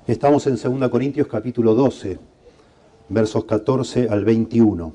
Estamos en 2 Corintios capítulo 12, versos 14 al 21.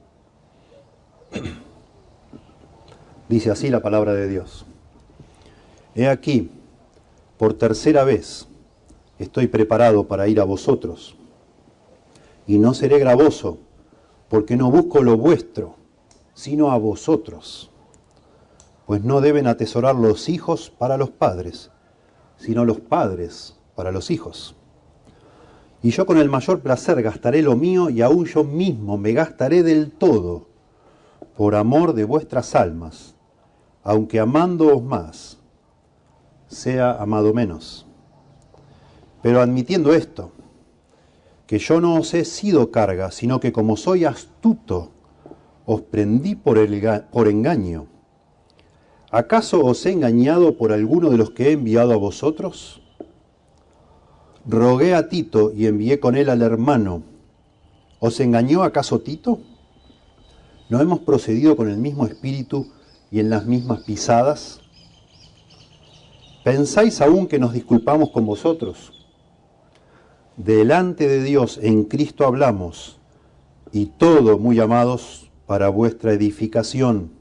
Dice así la palabra de Dios. He aquí, por tercera vez, estoy preparado para ir a vosotros, y no seré gravoso, porque no busco lo vuestro, sino a vosotros. Pues no deben atesorar los hijos para los padres, sino los padres para los hijos. Y yo con el mayor placer gastaré lo mío, y aún yo mismo me gastaré del todo, por amor de vuestras almas, aunque amándoos más, sea amado menos. Pero admitiendo esto, que yo no os he sido carga, sino que como soy astuto, os prendí por engaño. ¿Acaso os he engañado por alguno de los que he enviado a vosotros? Rogué a Tito y envié con él al hermano. ¿Os engañó acaso Tito? ¿No hemos procedido con el mismo espíritu y en las mismas pisadas? ¿Pensáis aún que nos disculpamos con vosotros? Delante de Dios en Cristo hablamos, y todo, muy amados, para vuestra edificación.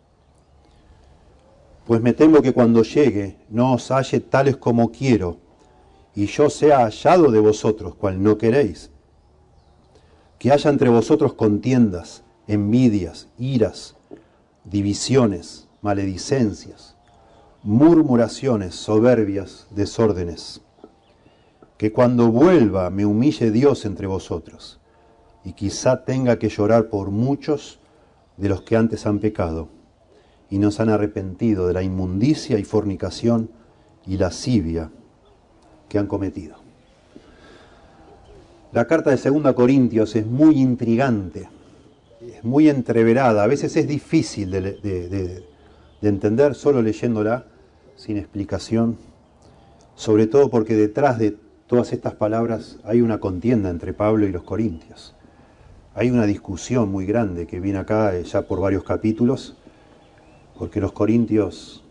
Pues me temo que cuando llegue no os halle tales como quiero, y yo sea hallado de vosotros, cual no queréis. Que haya entre vosotros contiendas, envidias, iras, divisiones, maledicencias, murmuraciones, soberbias, desórdenes. Que cuando vuelva me humille Dios entre vosotros, y quizá tenga que llorar por muchos de los que antes han pecado, y no se han arrepentido de la inmundicia y fornicación y lascivia que han cometido. La carta de 2 Corintios es muy intrigante, es muy entreverada, a veces es difícil de entender solo leyéndola sin explicación, sobre todo porque detrás de todas estas palabras hay una contienda entre Pablo y los corintios. Hay una discusión muy grande que viene acá ya por varios capítulos, porque los corintios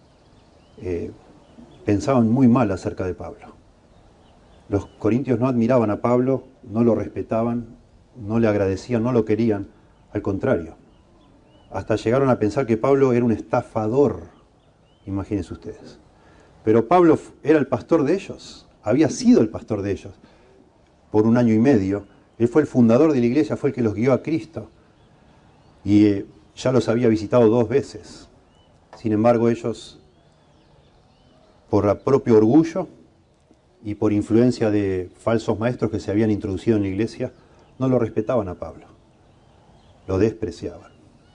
pensaban muy mal acerca de Pablo. Los corintios no admiraban a Pablo, no lo respetaban, no le agradecían, no lo querían, al contrario. Hasta llegaron a pensar que Pablo era un estafador, imagínense ustedes. Pero Pablo era el pastor de ellos, había sido el pastor de ellos por 1 año y medio. Él fue el fundador de la iglesia, fue el que los guió a Cristo. Y ya los había visitado 2 veces. Sin embargo, ellos, por propio orgullo y por influencia de falsos maestros que se habían introducido en la iglesia, no lo respetaban a Pablo. Lo despreciaban.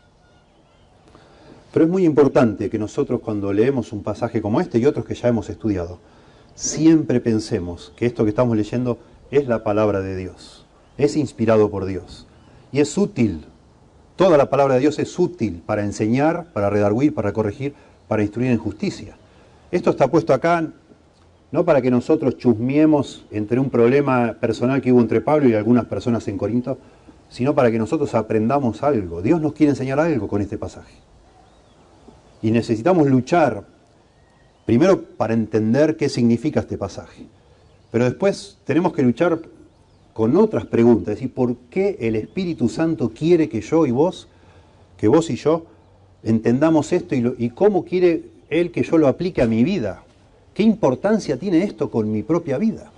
Pero es muy importante que nosotros, cuando leemos un pasaje como este y otros que ya hemos estudiado, siempre pensemos que esto que estamos leyendo es la palabra de Dios. Es inspirado por Dios. Y es útil. Toda la palabra de Dios es útil para enseñar, para redarguir, para corregir, para instruir en justicia. Esto está puesto acá no para que nosotros chusmiemos entre un problema personal que hubo entre Pablo y algunas personas en Corinto, sino para que nosotros aprendamos algo. Dios nos quiere enseñar algo con este pasaje. Y necesitamos luchar, primero para entender qué significa este pasaje. Pero después tenemos que luchar con otras preguntas, es decir, ¿por qué el Espíritu Santo quiere que yo y vos, que vos y yo, entendamos esto y cómo quiere Él que yo lo aplique a mi vida? ¿Qué importancia tiene esto con mi propia vida?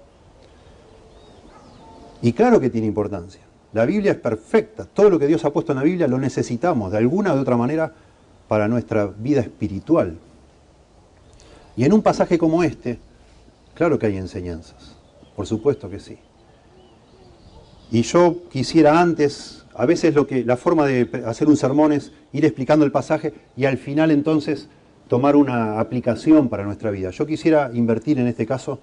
Y claro que tiene importancia. La Biblia es perfecta. Todo lo que Dios ha puesto en la Biblia lo necesitamos de alguna u otra manera para nuestra vida espiritual. Y en un pasaje como este, claro que hay enseñanzas. Por supuesto que sí. Y yo quisiera antes, a veces la forma de hacer un sermón es ir explicando el pasaje y al final entonces tomar una aplicación para nuestra vida. Yo quisiera invertir en este caso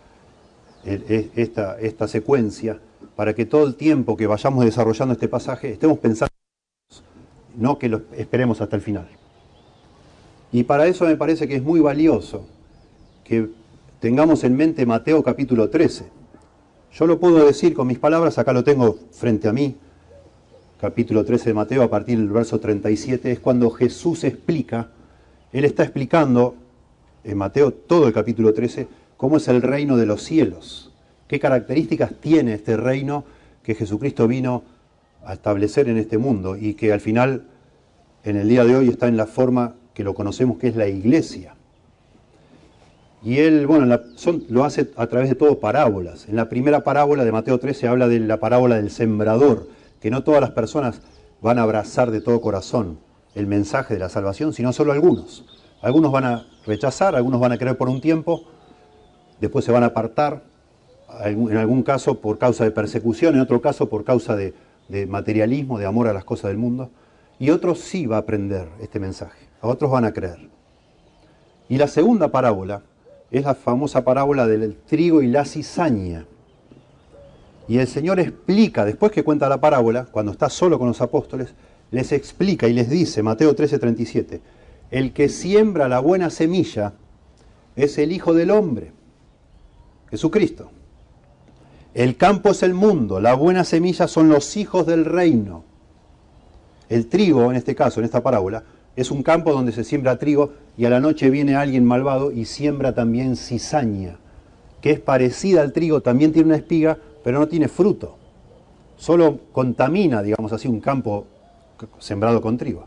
esta secuencia para que todo el tiempo que vayamos desarrollando este pasaje estemos pensando, no que lo esperemos hasta el final. Y para eso me parece que es muy valioso que tengamos en mente Mateo capítulo 13. Yo lo puedo decir con mis palabras, acá lo tengo frente a mí, capítulo 13 de Mateo, a partir del verso 37, es cuando Jesús explica, Él está explicando en Mateo todo el capítulo 13, cómo es el reino de los cielos, qué características tiene este reino que Jesucristo vino a establecer en este mundo y que al final, en el día de hoy, está en la forma que lo conocemos, que es la iglesia. Y él, bueno, lo hace a través de todo parábolas. En la primera parábola de Mateo 13 habla de la parábola del sembrador, que no todas las personas van a abrazar de todo corazón el mensaje de la salvación, sino solo algunos. Algunos van a rechazar, algunos van a creer por un tiempo, después se van a apartar, en algún caso por causa de persecución, en otro caso por causa de materialismo, de amor a las cosas del mundo, y otros sí va a aprender este mensaje, a otros van a creer. Y la segunda parábola es la famosa parábola del trigo y la cizaña. Y el Señor explica, después que cuenta la parábola, cuando está solo con los apóstoles, les explica y les dice, Mateo 13:37, el que siembra la buena semilla es el Hijo del Hombre, Jesucristo. El campo es el mundo, la buena semilla son los hijos del reino. El trigo, en este caso, en esta parábola, es un campo donde se siembra trigo y a la noche viene alguien malvado y siembra también cizaña, que es parecida al trigo, también tiene una espiga, pero no tiene fruto. Solo contamina, digamos así, un campo sembrado con trigo.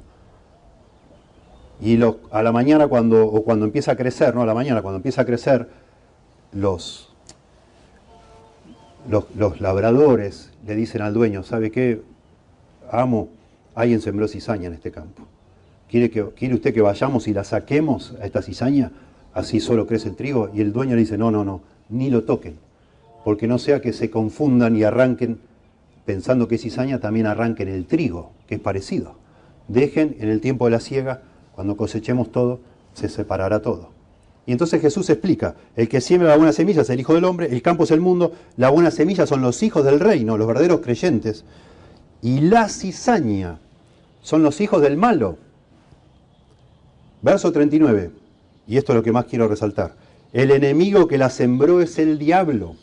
Y a la mañana cuando empieza a crecer, ¿no? A la mañana cuando empieza a crecer, los labradores le dicen al dueño, ¿sabe qué? Amo, alguien sembró cizaña en este campo. ¿Quiere usted que vayamos y la saquemos a esta cizaña? Así solo crece el trigo. Y el dueño le dice, no, ni lo toquen. Porque no sea que se confundan y arranquen, pensando que es cizaña, también arranquen el trigo, que es parecido. Dejen en el tiempo de la siega, cuando cosechemos todo, se separará todo. Y entonces Jesús explica, el que siembra la buena semilla es el Hijo del Hombre, el campo es el mundo, la buena semilla son los hijos del reino, los verdaderos creyentes, y la cizaña son los hijos del malo. Verso 39, y esto es lo que más quiero resaltar. El enemigo que la sembró es el diablo.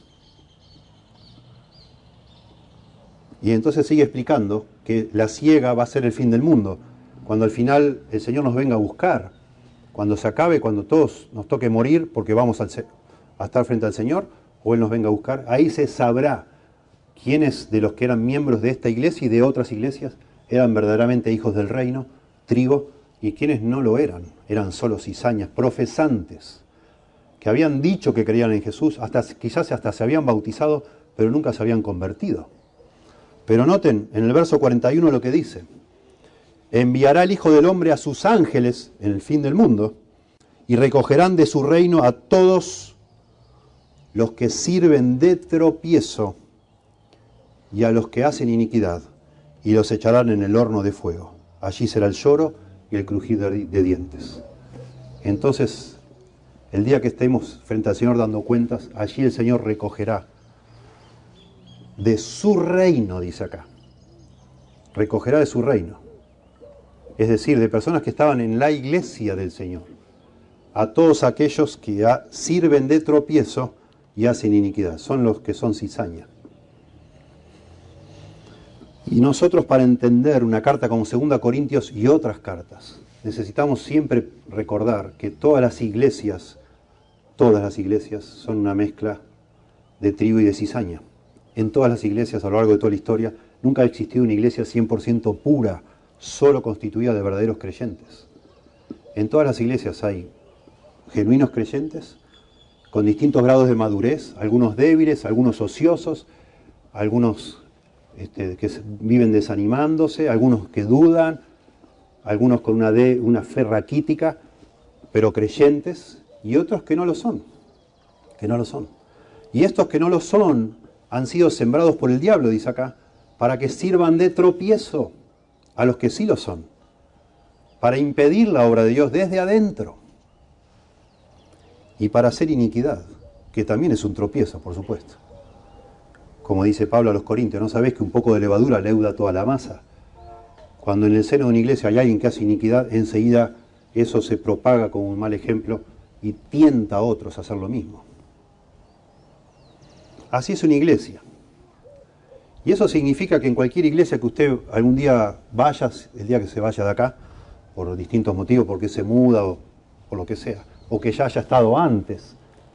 Y entonces sigue explicando que la siega va a ser el fin del mundo. Cuando al final el Señor nos venga a buscar, cuando se acabe, cuando todos nos toque morir porque vamos a estar frente al Señor, o Él nos venga a buscar, ahí se sabrá quiénes de los que eran miembros de esta iglesia y de otras iglesias eran verdaderamente hijos del reino, trigo, y quienes no lo eran solo cizañas, profesantes, que habían dicho que creían en Jesús, quizás hasta se habían bautizado, pero nunca se habían convertido. Pero noten en el verso 41 lo que dice, enviará el Hijo del Hombre a sus ángeles en el fin del mundo, y recogerán de su reino a todos los que sirven de tropiezo y a los que hacen iniquidad, y los echarán en el horno de fuego. Allí será el lloro y el crujir de dientes. Entonces, el día que estemos frente al Señor dando cuentas, allí el Señor recogerá de su reino, dice acá. Recogerá de su reino. Es decir, de personas que estaban en la iglesia del Señor. A todos aquellos que sirven de tropiezo y hacen iniquidad. Son los que son cizaña. Y nosotros, para entender una carta como 2 Corintios y otras cartas, necesitamos siempre recordar que todas las iglesias son una mezcla de trigo y de cizaña. En todas las iglesias a lo largo de toda la historia nunca ha existido una iglesia 100% pura, solo constituida de verdaderos creyentes. En todas las iglesias hay genuinos creyentes con distintos grados de madurez, algunos débiles, algunos ociosos, algunos que viven desanimándose, algunos que dudan, algunos con una fe raquítica, pero creyentes, y otros que no lo son, Y estos que no lo son han sido sembrados por el diablo, dice acá, para que sirvan de tropiezo a los que sí lo son, para impedir la obra de Dios desde adentro, y para hacer iniquidad, que también es un tropiezo, por supuesto. Como dice Pablo a los Corintios, ¿no sabéis que un poco de levadura leuda toda la masa? Cuando en el seno de una iglesia hay alguien que hace iniquidad, enseguida eso se propaga como un mal ejemplo y tienta a otros a hacer lo mismo. Así es una iglesia. Y eso significa que en cualquier iglesia que usted algún día vaya, el día que se vaya de acá, por distintos motivos, porque se muda o por lo que sea, o que ya haya estado antes,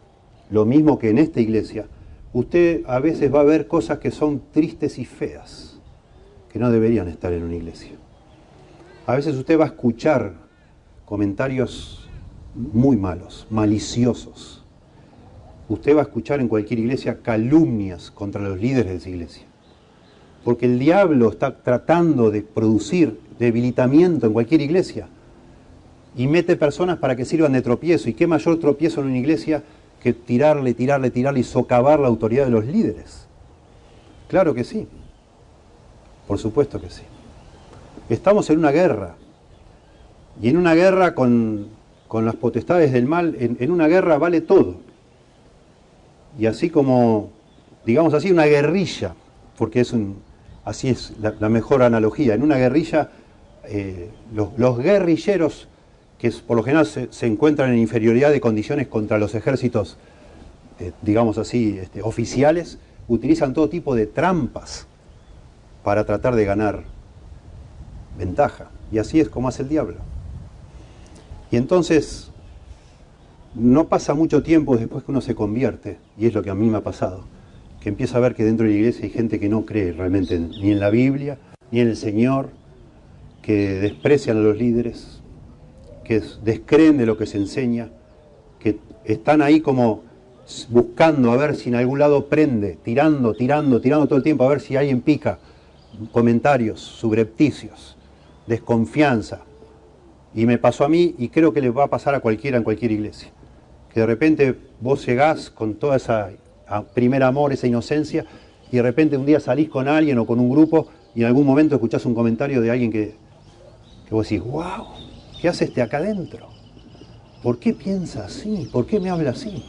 lo mismo que en esta iglesia, usted a veces va a ver cosas que son tristes y feas, que no deberían estar en una iglesia. A veces usted va a escuchar comentarios muy malos, maliciosos. Usted va a escuchar en cualquier iglesia calumnias contra los líderes de esa iglesia. Porque el diablo está tratando de producir debilitamiento en cualquier iglesia y mete personas para que sirvan de tropiezo. ¿Y qué mayor tropiezo en una iglesia que tirarle y socavar la autoridad de los líderes? Claro que sí. Por supuesto que sí. Estamos en una guerra. Y en una guerra con las potestades del mal, en una guerra vale todo. Y así como, digamos así, una guerrilla, porque así es la mejor analogía. En una guerrilla, los guerrilleros, que por lo general se encuentran en inferioridad de condiciones contra los ejércitos, digamos así, oficiales, utilizan todo tipo de trampas para tratar de ganar ventaja. Y así es como hace el diablo. Y entonces, no pasa mucho tiempo después que uno se convierte, y es lo que a mí me ha pasado, que empieza a ver que dentro de la iglesia hay gente que no cree realmente ni en la Biblia, ni en el Señor, que desprecian a los líderes, que descreen de lo que se enseña, que están ahí como buscando a ver si en algún lado prende, tirando todo el tiempo, a ver si alguien pica, comentarios subrepticios, desconfianza. Y me pasó a mí, y creo que le va a pasar a cualquiera en cualquier iglesia, que de repente vos llegás con toda esa primer amor, esa inocencia, y de repente un día salís con alguien o con un grupo, y en algún momento escuchás un comentario de alguien que vos decís, wow, ¿qué hace acá adentro? ¿Por qué piensa así? ¿Por qué me habla así?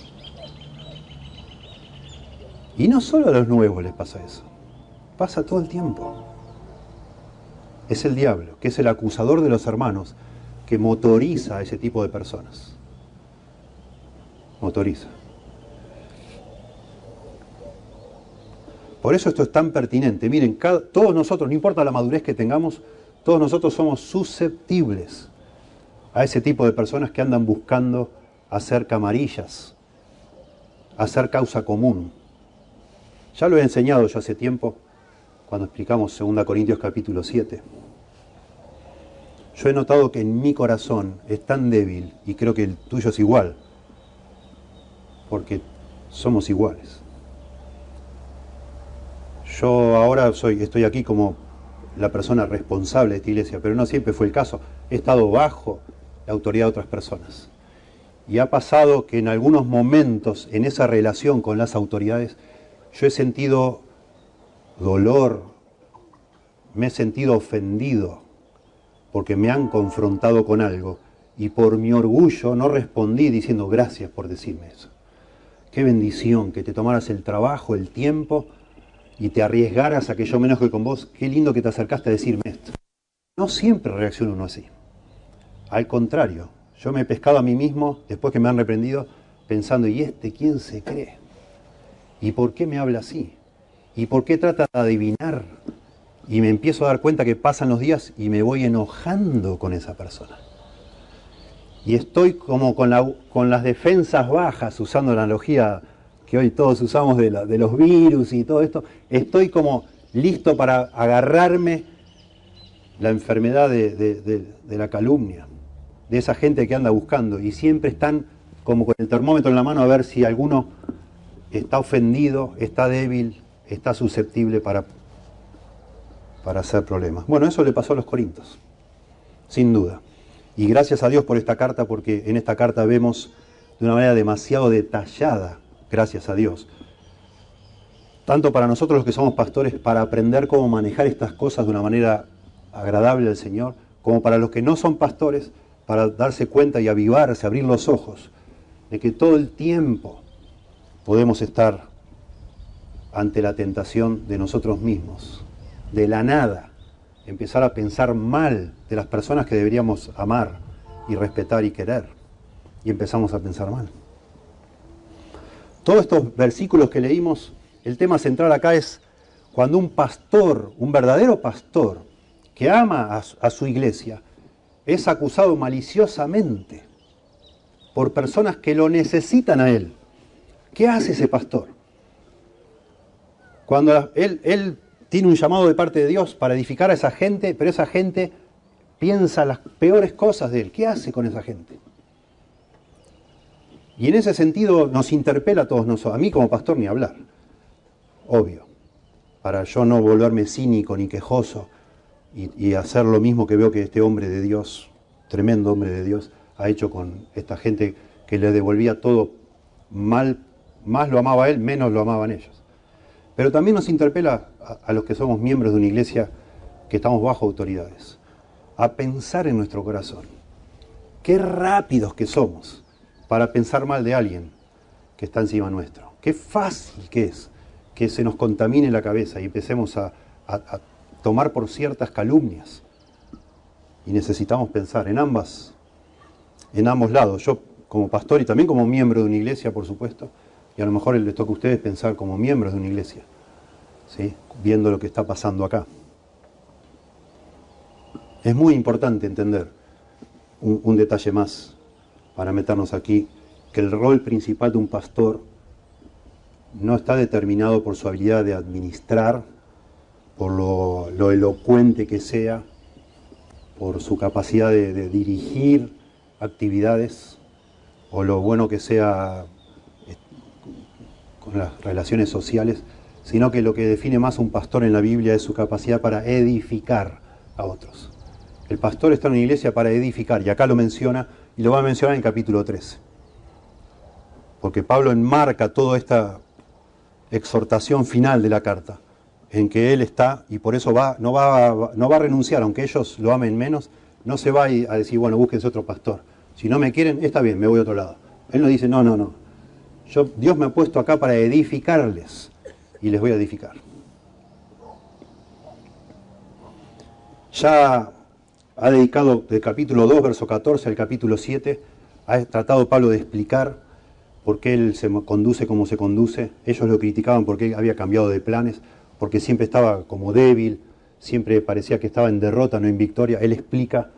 Y no solo a los nuevos les pasa eso, pasa todo el tiempo. Es el diablo, que es el acusador de los hermanos, que motoriza a ese tipo de personas. Motoriza. Por eso esto es tan pertinente. Miren, todos nosotros, no importa la madurez que tengamos, todos nosotros somos susceptibles a ese tipo de personas que andan buscando hacer camarillas, hacer causa común. Ya lo he enseñado yo hace tiempo, cuando explicamos 2 Corintios capítulo 7. Yo he notado que en mi corazón es tan débil, y creo que el tuyo es igual, porque somos iguales. Yo ahora estoy aquí como la persona responsable de esta iglesia, pero no siempre fue el caso. He estado bajo la autoridad de otras personas. Y ha pasado que en algunos momentos, en esa relación con las autoridades, yo he sentido dolor, me he sentido ofendido, porque me han confrontado con algo, y por mi orgullo no respondí diciendo gracias por decirme eso. Qué bendición que te tomaras el trabajo, el tiempo, y te arriesgaras a que yo me enoje con vos. Qué lindo que te acercaste a decirme esto. No siempre reacciona uno así. Al contrario, yo me he pescado a mí mismo, después que me han reprendido, pensando, ¿y quién se cree? ¿Y por qué me habla así? ¿Y por qué trata de adivinar? Y me empiezo a dar cuenta que pasan los días y me voy enojando con esa persona. Y estoy como con las defensas bajas, usando la analogía que hoy todos usamos de los virus y todo esto. Estoy como listo para agarrarme la enfermedad de la calumnia, de esa gente que anda buscando. Y siempre están como con el termómetro en la mano a ver si alguno está ofendido, está débil, está susceptible para hacer problemas. Bueno, eso le pasó a los Corintios, sin duda. Y gracias a Dios por esta carta, porque en esta carta vemos de una manera demasiado detallada, gracias a Dios, tanto para nosotros los que somos pastores, para aprender cómo manejar estas cosas de una manera agradable al Señor, como para los que no son pastores, para darse cuenta y avivarse, abrir los ojos, de que todo el tiempo podemos estar ante la tentación de nosotros mismos, de la nada, empezar a pensar mal de las personas que deberíamos amar y respetar y querer, y empezamos a pensar mal. Todos estos versículos que leímos, el tema central acá es cuando un pastor, un verdadero pastor, que ama a su iglesia, es acusado maliciosamente por personas que lo necesitan a él, ¿Qué hace ese pastor? Cuando él tiene un llamado de parte de Dios para edificar a esa gente, pero esa gente piensa las peores cosas de él. ¿Qué hace con esa gente? Y en ese sentido nos interpela a todos nosotros, a mí como pastor ni hablar, obvio, para yo no volverme cínico ni quejoso y hacer lo mismo que veo que este hombre de Dios, tremendo hombre de Dios, ha hecho con esta gente que le devolvía todo mal, más lo amaba a él, menos lo amaban ellos. Pero también nos interpela a los que somos miembros de una iglesia que estamos bajo autoridades, a pensar en nuestro corazón. Qué rápidos que somos para pensar mal de alguien que está encima nuestro. Qué fácil que es que se nos contamine la cabeza y empecemos a tomar por ciertas calumnias. Y necesitamos pensar en ambos lados. Yo como pastor y también como miembro de una iglesia, por supuesto, y a lo mejor les toca a ustedes pensar como miembros de una iglesia, ¿sí? Viendo lo que está pasando acá. Es muy importante entender un detalle más para meternos aquí, que el rol principal de un pastor no está determinado por su habilidad de administrar, por lo elocuente que sea, por su capacidad de dirigir actividades, o lo bueno que sea con las relaciones sociales, sino que lo que define más a un pastor en la Biblia es su capacidad para edificar a otros. El pastor está en una iglesia para edificar, y acá lo menciona, y lo va a mencionar en capítulo 13. Porque Pablo enmarca toda esta exhortación final de la carta, en que él está, y por eso no va a renunciar, aunque ellos lo amen menos, no se va a decir, bueno, búsquense otro pastor. Si no me quieren, está bien, me voy a otro lado. Él no dice, no. Dios me ha puesto acá para edificarles, y les voy a edificar. Ya ha dedicado del capítulo 2, verso 14 al capítulo 7, ha tratado Pablo de explicar por qué él se conduce como se conduce. Ellos lo criticaban porque él había cambiado de planes, porque siempre estaba como débil, siempre parecía que estaba en derrota, no en victoria. Él explica,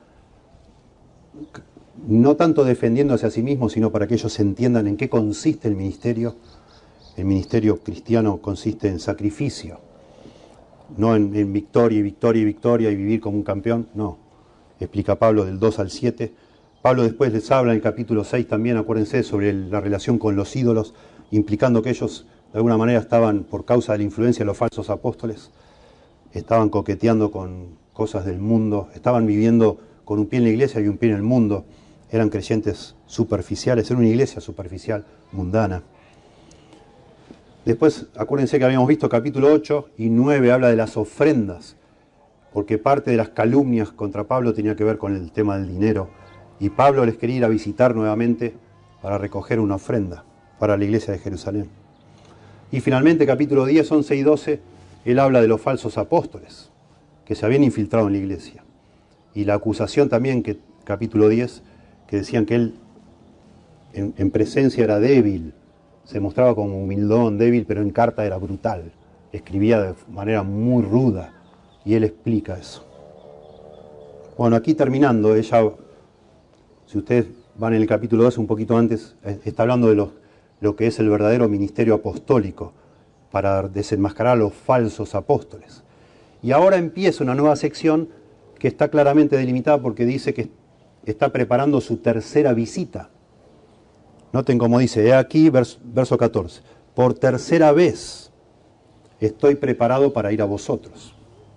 no tanto defendiéndose a sí mismo, sino para que ellos entiendan en qué consiste el ministerio. El ministerio cristiano consiste en sacrificio, no en victoria y victoria y victoria y vivir como un campeón, no. Explica Pablo del 2 al 7. Pablo después les habla en el capítulo 6 también, acuérdense, sobre la relación con los ídolos, implicando que ellos de alguna manera estaban, por causa de la influencia de los falsos apóstoles, estaban coqueteando con cosas del mundo, estaban viviendo con un pie en la iglesia y un pie en el mundo, eran creyentes superficiales, era una iglesia superficial, mundana. Después, acuérdense que habíamos visto capítulo 8 y 9, habla de las ofrendas, porque parte de las calumnias contra Pablo tenía que ver con el tema del dinero, y Pablo les quería ir a visitar nuevamente para recoger una ofrenda para la iglesia de Jerusalén. Y finalmente, capítulo 10, 11 y 12, él habla de los falsos apóstoles que se habían infiltrado en la iglesia. Y la acusación también, que capítulo 10, que decían que él en presencia era débil, se mostraba como humildón, débil, pero en carta era brutal, escribía de manera muy ruda, y él explica eso. Bueno, aquí terminando, ella, si ustedes van en el capítulo 12 un poquito antes, está hablando de lo que es el verdadero ministerio apostólico, para desenmascarar a los falsos apóstoles. Y ahora empieza una nueva sección que está claramente delimitada porque dice que está preparando su tercera visita. Noten cómo dice, he aquí, verso 14, por tercera vez estoy preparado para ir a vosotros.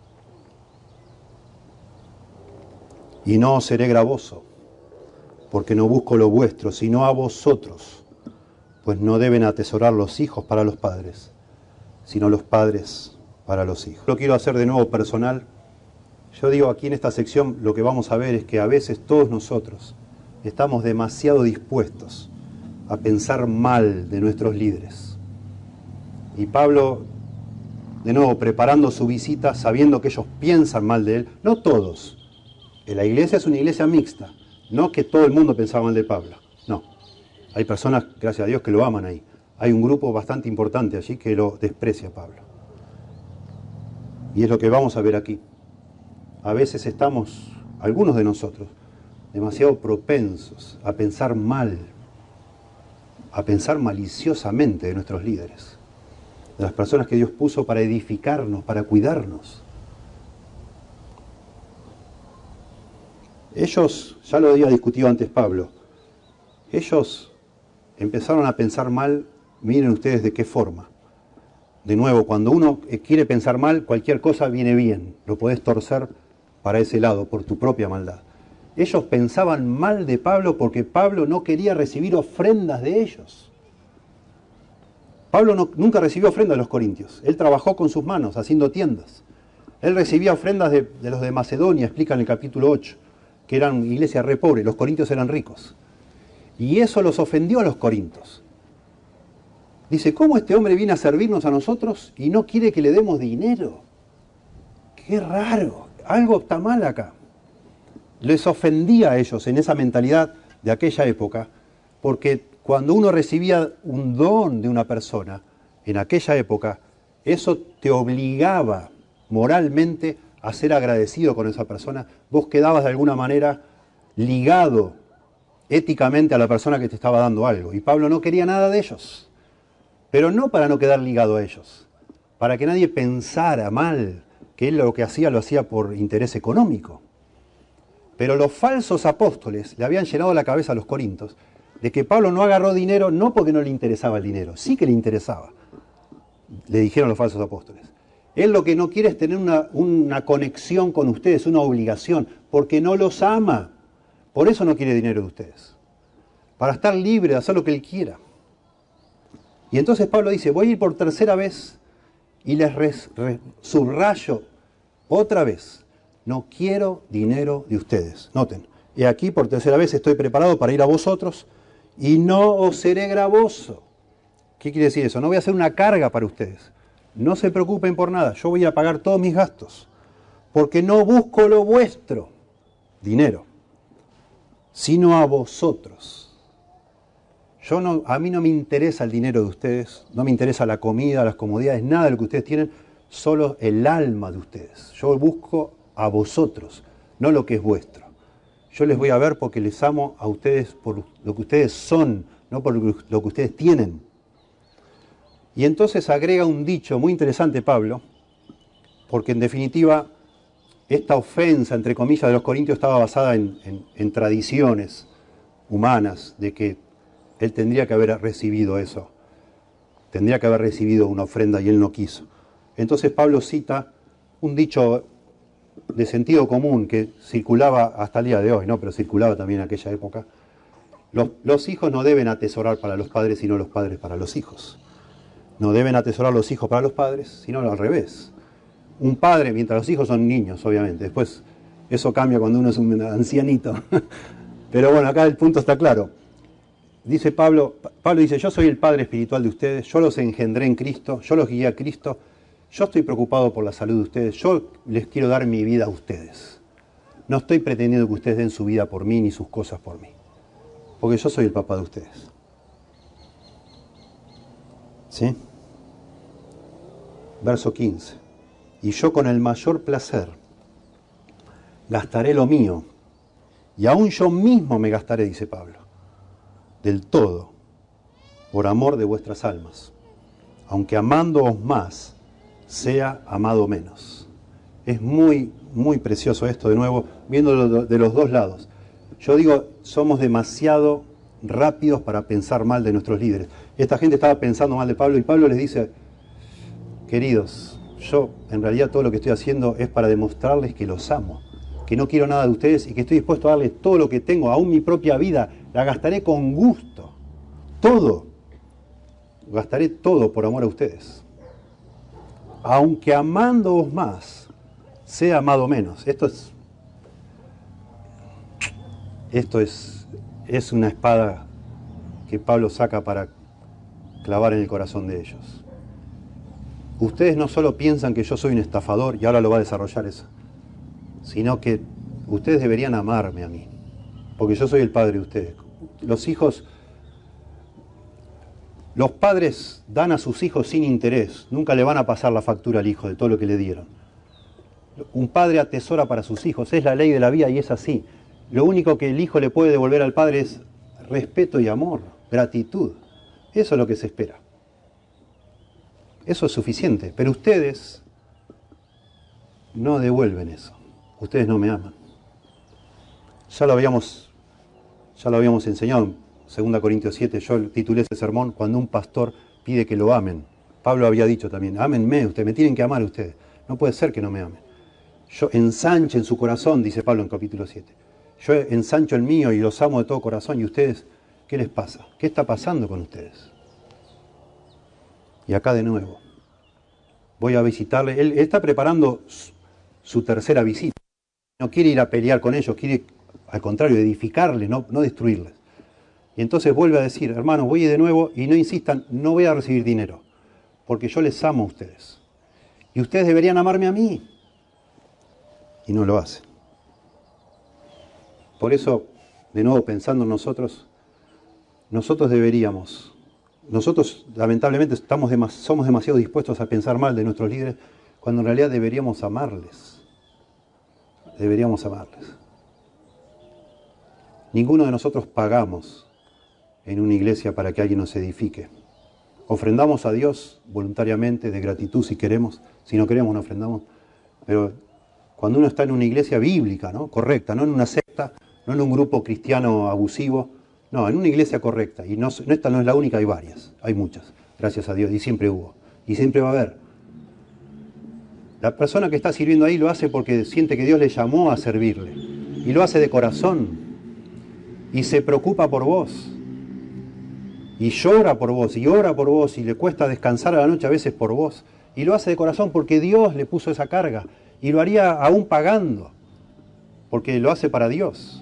Y no os seré gravoso, porque no busco lo vuestro, sino a vosotros, pues no deben atesorar los hijos para los padres, sino los padres para los hijos. Lo quiero hacer de nuevo personal. Yo digo, aquí en esta sección lo que vamos a ver es que a veces todos nosotros estamos demasiado dispuestos a pensar mal de nuestros líderes. Y Pablo, de nuevo, preparando su visita, sabiendo que ellos piensan mal de él, no todos. La iglesia es una iglesia mixta, no que todo el mundo pensaba mal de Pablo, no. Hay personas, gracias a Dios, que lo aman ahí. Hay un grupo bastante importante allí que lo desprecia a Pablo. Y es lo que vamos a ver aquí. A veces estamos, algunos de nosotros, demasiado propensos a pensar mal, a pensar maliciosamente de nuestros líderes, de las personas que Dios puso para edificarnos, para cuidarnos. Ellos, ya lo había discutido antes Pablo, ellos empezaron a pensar mal, miren ustedes de qué forma. De nuevo, cuando uno quiere pensar mal, cualquier cosa viene bien, lo podés torcer para ese lado, por tu propia maldad. Ellos pensaban mal de Pablo porque Pablo no quería recibir ofrendas de ellos. Pablo nunca recibió ofrendas de los corintios. Él trabajó con sus manos, haciendo tiendas. Él recibía ofrendas de los de Macedonia, explica en el capítulo 8, que eran iglesias re pobres, los corintios eran ricos. Y eso los ofendió a los corintios. Dice, ¿cómo este hombre viene a servirnos a nosotros y no quiere que le demos dinero? ¡Qué raro! Algo está mal acá. Les ofendía a ellos en esa mentalidad de aquella época, porque cuando uno recibía un don de una persona, en aquella época, eso te obligaba moralmente a ser agradecido con esa persona. Vos quedabas de alguna manera ligado éticamente a la persona que te estaba dando algo. Y Pablo no quería nada de ellos. Pero no para no quedar ligado a ellos, para que nadie pensara mal que él lo que hacía lo hacía por interés económico. Pero los falsos apóstoles le habían llenado la cabeza a los corintios de que Pablo no agarró dinero no porque no le interesaba el dinero, sí que le interesaba, le dijeron los falsos apóstoles. Él lo que no quiere es tener una conexión con ustedes, una obligación, porque no los ama. Por eso no quiere dinero de ustedes, para estar libre de hacer lo que él quiera. Y entonces Pablo dice, voy a ir por tercera vez y les subrayo otra vez, no quiero dinero de ustedes. Noten, y aquí por tercera vez estoy preparado para ir a vosotros y no os seré gravoso. ¿Qué quiere decir eso? No voy a hacer una carga para ustedes. No se preocupen por nada, yo voy a pagar todos mis gastos, porque no busco lo vuestro, dinero, sino a vosotros. A mí no me interesa el dinero de ustedes, no me interesa la comida, las comodidades, nada de lo que ustedes tienen, solo el alma de ustedes. Yo busco a vosotros, no lo que es vuestro. Yo les voy a ver porque les amo a ustedes por lo que ustedes son, no por lo que ustedes tienen. Y entonces agrega un dicho muy interesante Pablo, porque en definitiva esta ofensa, entre comillas, de los corintios estaba basada en tradiciones humanas, de que él tendría que haber recibido eso, tendría que haber recibido una ofrenda y él no quiso. Entonces Pablo cita un dicho de sentido común que circulaba hasta el día de hoy, ¿no? Pero circulaba también en aquella época. Los hijos no deben atesorar para los padres, sino los padres para los hijos. No deben atesorar los hijos para los padres, sino al revés. Un padre, mientras los hijos son niños, obviamente. Después eso cambia cuando uno es un ancianito. Pero bueno, acá el punto está claro. Dice Pablo dice, yo soy el padre espiritual de ustedes, yo los engendré en Cristo, yo los guié a Cristo, yo estoy preocupado por la salud de ustedes, yo les quiero dar mi vida a ustedes. No estoy pretendiendo que ustedes den su vida por mí ni sus cosas por mí, porque yo soy el papá de ustedes. ¿Sí? Verso 15. Y yo con el mayor placer gastaré lo mío, y aún yo mismo me gastaré, dice Pablo, del todo, por amor de vuestras almas, aunque amándoos más, sea amado menos. Es muy, muy precioso esto, de nuevo, viéndolo de los dos lados. Yo digo, somos demasiado rápidos para pensar mal de nuestros líderes. Esta gente estaba pensando mal de Pablo y Pablo les dice, queridos, yo en realidad todo lo que estoy haciendo es para demostrarles que los amo, que no quiero nada de ustedes y que estoy dispuesto a darles todo lo que tengo, aún mi propia vida, la gastaré con gusto, todo, gastaré todo por amor a ustedes. Aunque amándoos más, sea amado menos. Esto es una espada que Pablo saca para clavar en el corazón de ellos. Ustedes no solo piensan que yo soy un estafador, y ahora lo va a desarrollar eso, sino que ustedes deberían amarme a mí, porque yo soy el padre de ustedes. Los padres dan a sus hijos sin interés, nunca le van a pasar la factura al hijo de todo lo que le dieron. Un padre atesora para sus hijos, es la ley de la vida y es así. Lo único que el hijo le puede devolver al padre es respeto y amor, gratitud. Eso es lo que se espera. Eso es suficiente. Pero ustedes no devuelven eso. Ustedes no me aman. Ya lo habíamos enseñado en 2 Corintios 7. Yo titulé ese sermón cuando un pastor pide que lo amen. Pablo había dicho también, ámenme, ustedes me tienen que amar ustedes. No puede ser que no me amen. Yo ensanchen su corazón, dice Pablo en capítulo 7. Yo ensancho el mío y los amo de todo corazón. ¿Y ustedes qué les pasa? ¿Qué está pasando con ustedes? Y acá de nuevo, voy a visitarle. Él está preparando su tercera visita. No quiere ir a pelear con ellos, quiere al contrario edificarles, no destruirles. Y entonces vuelve a decir, hermanos, voy de nuevo y no insistan, no voy a recibir dinero, porque yo les amo a ustedes. Y ustedes deberían amarme a mí. Y no lo hacen. Por eso, de nuevo pensando en nosotros lamentablemente somos demasiado dispuestos a pensar mal de nuestros líderes, cuando en realidad deberíamos amarles. Deberíamos amarles. Ninguno de nosotros pagamos en una iglesia para que alguien nos edifique. Ofrendamos a Dios voluntariamente, de gratitud si queremos, si no queremos no ofrendamos, pero cuando uno está en una iglesia bíblica, ¿no? Correcta, no en una secta, no en un grupo cristiano abusivo, no, en una iglesia correcta, y esta no es la única, hay varias, hay muchas, gracias a Dios, y siempre hubo, y siempre va a haber. La persona que está sirviendo ahí lo hace porque siente que Dios le llamó a servirle, y lo hace de corazón, y se preocupa por vos, y llora por vos, y ora por vos, y le cuesta descansar a la noche a veces por vos, y lo hace de corazón porque Dios le puso esa carga, y lo haría aún pagando, porque lo hace para Dios.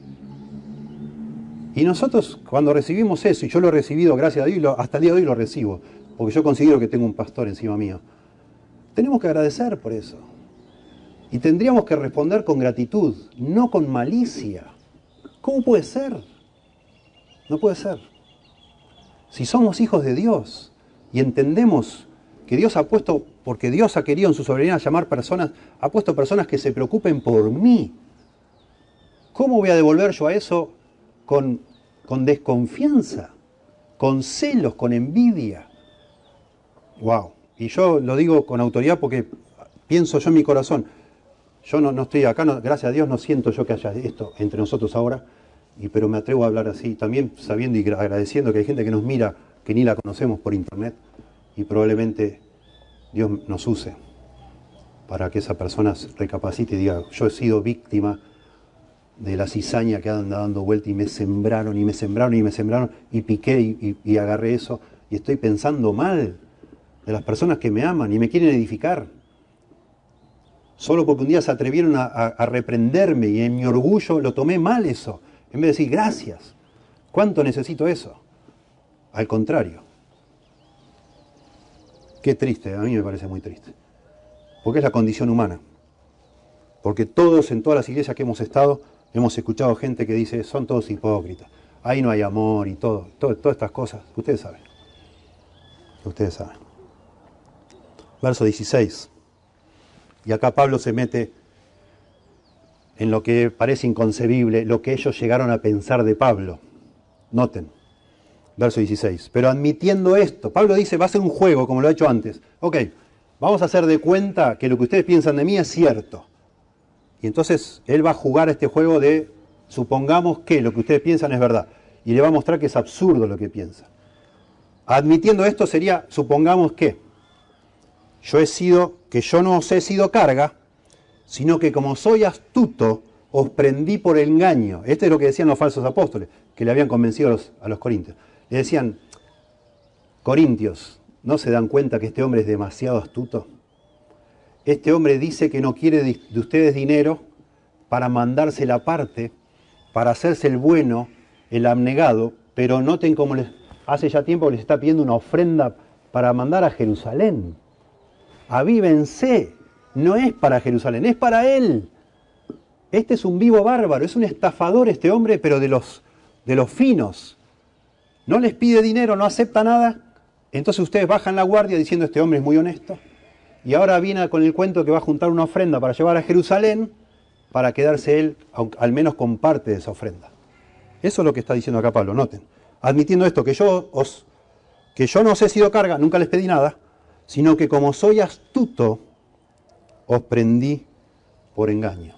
Y nosotros cuando recibimos eso, y yo lo he recibido gracias a Dios, hasta el día de hoy lo recibo, porque yo considero que tengo un pastor encima mío, tenemos que agradecer por eso. Y tendríamos que responder con gratitud, no con malicia. ¿Cómo puede ser? No puede ser. Si somos hijos de Dios y entendemos que Dios ha puesto, porque Dios ha querido en su soberanía llamar personas, ha puesto personas que se preocupen por mí, ¿cómo voy a devolver yo a eso con desconfianza, con celos, con envidia? ¡Wow! Y yo lo digo con autoridad porque pienso yo en mi corazón. Yo no estoy acá, gracias a Dios no siento yo que haya esto entre nosotros ahora, pero me atrevo a hablar así, también sabiendo y agradeciendo que hay gente que nos mira, que ni la conocemos por internet, y probablemente Dios nos use para que esa persona recapacite y diga, yo he sido víctima de la cizaña que anda dando vuelta y me sembraron, y me sembraron, y me sembraron, y piqué y agarré eso, y estoy pensando mal de las personas que me aman y me quieren edificar. Solo porque un día se atrevieron a reprenderme y en mi orgullo lo tomé mal eso. En vez de decir, gracias, ¿cuánto necesito eso? Al contrario. Qué triste, a mí me parece muy triste. Porque es la condición humana. Porque todos, en todas las iglesias que hemos estado, hemos escuchado gente que dice, son todos hipócritas. Ahí no hay amor y todas estas cosas. Ustedes saben. Ustedes saben. Verso 16. Y acá Pablo se mete en lo que parece inconcebible, lo que ellos llegaron a pensar de Pablo. Noten, verso 16. Pero admitiendo esto, Pablo dice, va a ser un juego como lo ha hecho antes. Ok, vamos a hacer de cuenta que lo que ustedes piensan de mí es cierto. Y entonces él va a jugar este juego de, supongamos que lo que ustedes piensan es verdad. Y le va a mostrar que es absurdo lo que piensa. Admitiendo esto sería, supongamos que yo no os he sido carga, sino que como soy astuto, os prendí por engaño. Este es lo que decían los falsos apóstoles, que le habían convencido a los corintios. Le decían, corintios, ¿no se dan cuenta que este hombre es demasiado astuto? Este hombre dice que no quiere de ustedes dinero para mandarse la parte, para hacerse el bueno, el abnegado, pero noten cómo hace ya tiempo que les está pidiendo una ofrenda para mandar a Jerusalén. Avívense, no es para Jerusalén, es para él. Este es un vivo bárbaro, es un estafador este hombre, pero de los finos. No les pide dinero, no acepta nada. Entonces ustedes bajan la guardia diciendo este hombre es muy honesto. Y ahora viene con el cuento que va a juntar una ofrenda para llevar a Jerusalén para quedarse él al menos con parte de esa ofrenda. Eso es lo que está diciendo acá Pablo, noten. Admitiendo esto, que yo os que yo no os he sido carga, nunca les pedí nada, sino que como soy astuto, os prendí por engaño.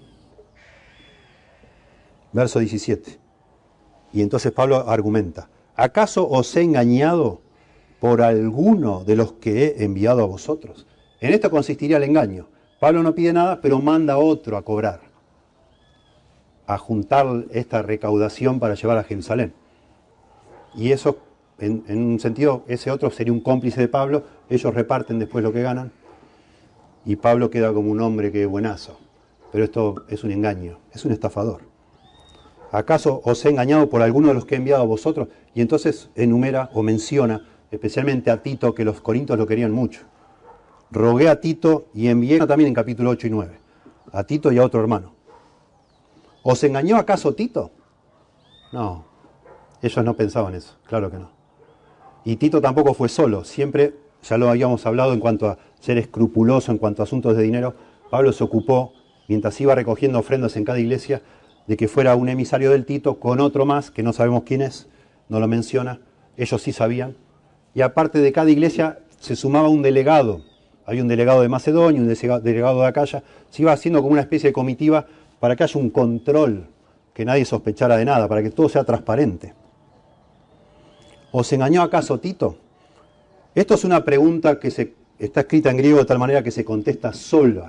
Verso 17. Y entonces Pablo argumenta, ¿acaso os he engañado por alguno de los que he enviado a vosotros? En esto consistiría el engaño. Pablo no pide nada, pero manda a otro a cobrar, a juntar esta recaudación para llevar a Jerusalén. Y eso, en un sentido, ese otro sería un cómplice de Pablo, ellos reparten después lo que ganan, y Pablo queda como un hombre que es buenazo. Pero esto es un engaño, es un estafador. ¿Acaso os he engañado por alguno de los que he enviado a vosotros? Y entonces enumera o menciona especialmente a Tito, que los corintios lo querían mucho. Rogué a Tito y envié también en capítulo 8 y 9, a Tito y a otro hermano. ¿Os engañó acaso Tito? No, ellos no pensaban eso, claro que no. Y Tito tampoco fue solo, siempre, ya lo habíamos hablado en cuanto a ser escrupuloso, en cuanto a asuntos de dinero, Pablo se ocupó, mientras iba recogiendo ofrendas en cada iglesia, de que fuera un emisario del Tito con otro más, que no sabemos quién es, no lo menciona, ellos sí sabían. Y aparte de cada iglesia se sumaba un delegado. Hay un delegado de Macedonia, un delegado de Acaya. Se iba haciendo como una especie de comitiva para que haya un control, que nadie sospechara de nada, para que todo sea transparente. ¿Os engañó acaso Tito? Esto es una pregunta que está escrita en griego de tal manera que se contesta sola.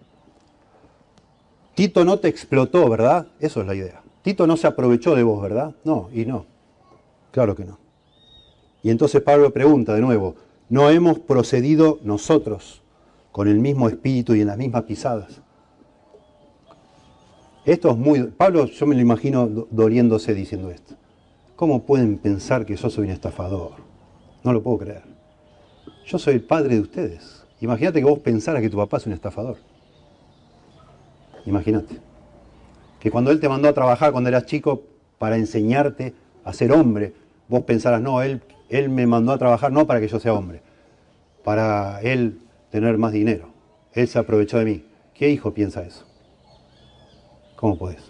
Tito no te explotó, ¿verdad? Eso es la idea. Tito no se aprovechó de vos, ¿verdad? No, y no. Claro que no. Y entonces Pablo pregunta de nuevo, ¿no hemos procedido nosotros con el mismo espíritu y en las mismas pisadas? Esto es muy... Pablo, yo me lo imagino doliéndose diciendo esto. ¿Cómo pueden pensar que yo soy un estafador? No lo puedo creer. Yo soy el padre de ustedes. Imagínate que vos pensaras que tu papá es un estafador. Imagínate. Que cuando él te mandó a trabajar cuando eras chico para enseñarte a ser hombre, vos pensaras, no, él me mandó a trabajar no para que yo sea hombre, para él tener más dinero. Él se aprovechó de mí. ¿Qué hijo piensa eso? ¿Cómo podés?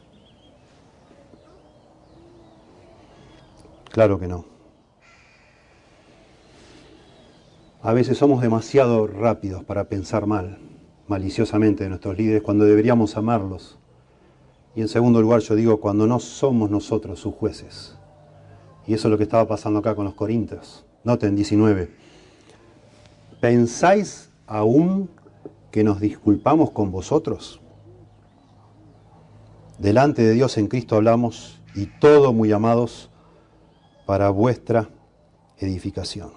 Claro que no. A veces somos demasiado rápidos para pensar maliciosamente de nuestros líderes, cuando deberíamos amarlos. Y en segundo lugar, yo digo, cuando no somos nosotros sus jueces. Y eso es lo que estaba pasando acá con los corintios. Noten 19. ¿Pensáis aún que nos disculpamos con vosotros? Delante de Dios en Cristo hablamos, y todo muy amados para vuestra edificación.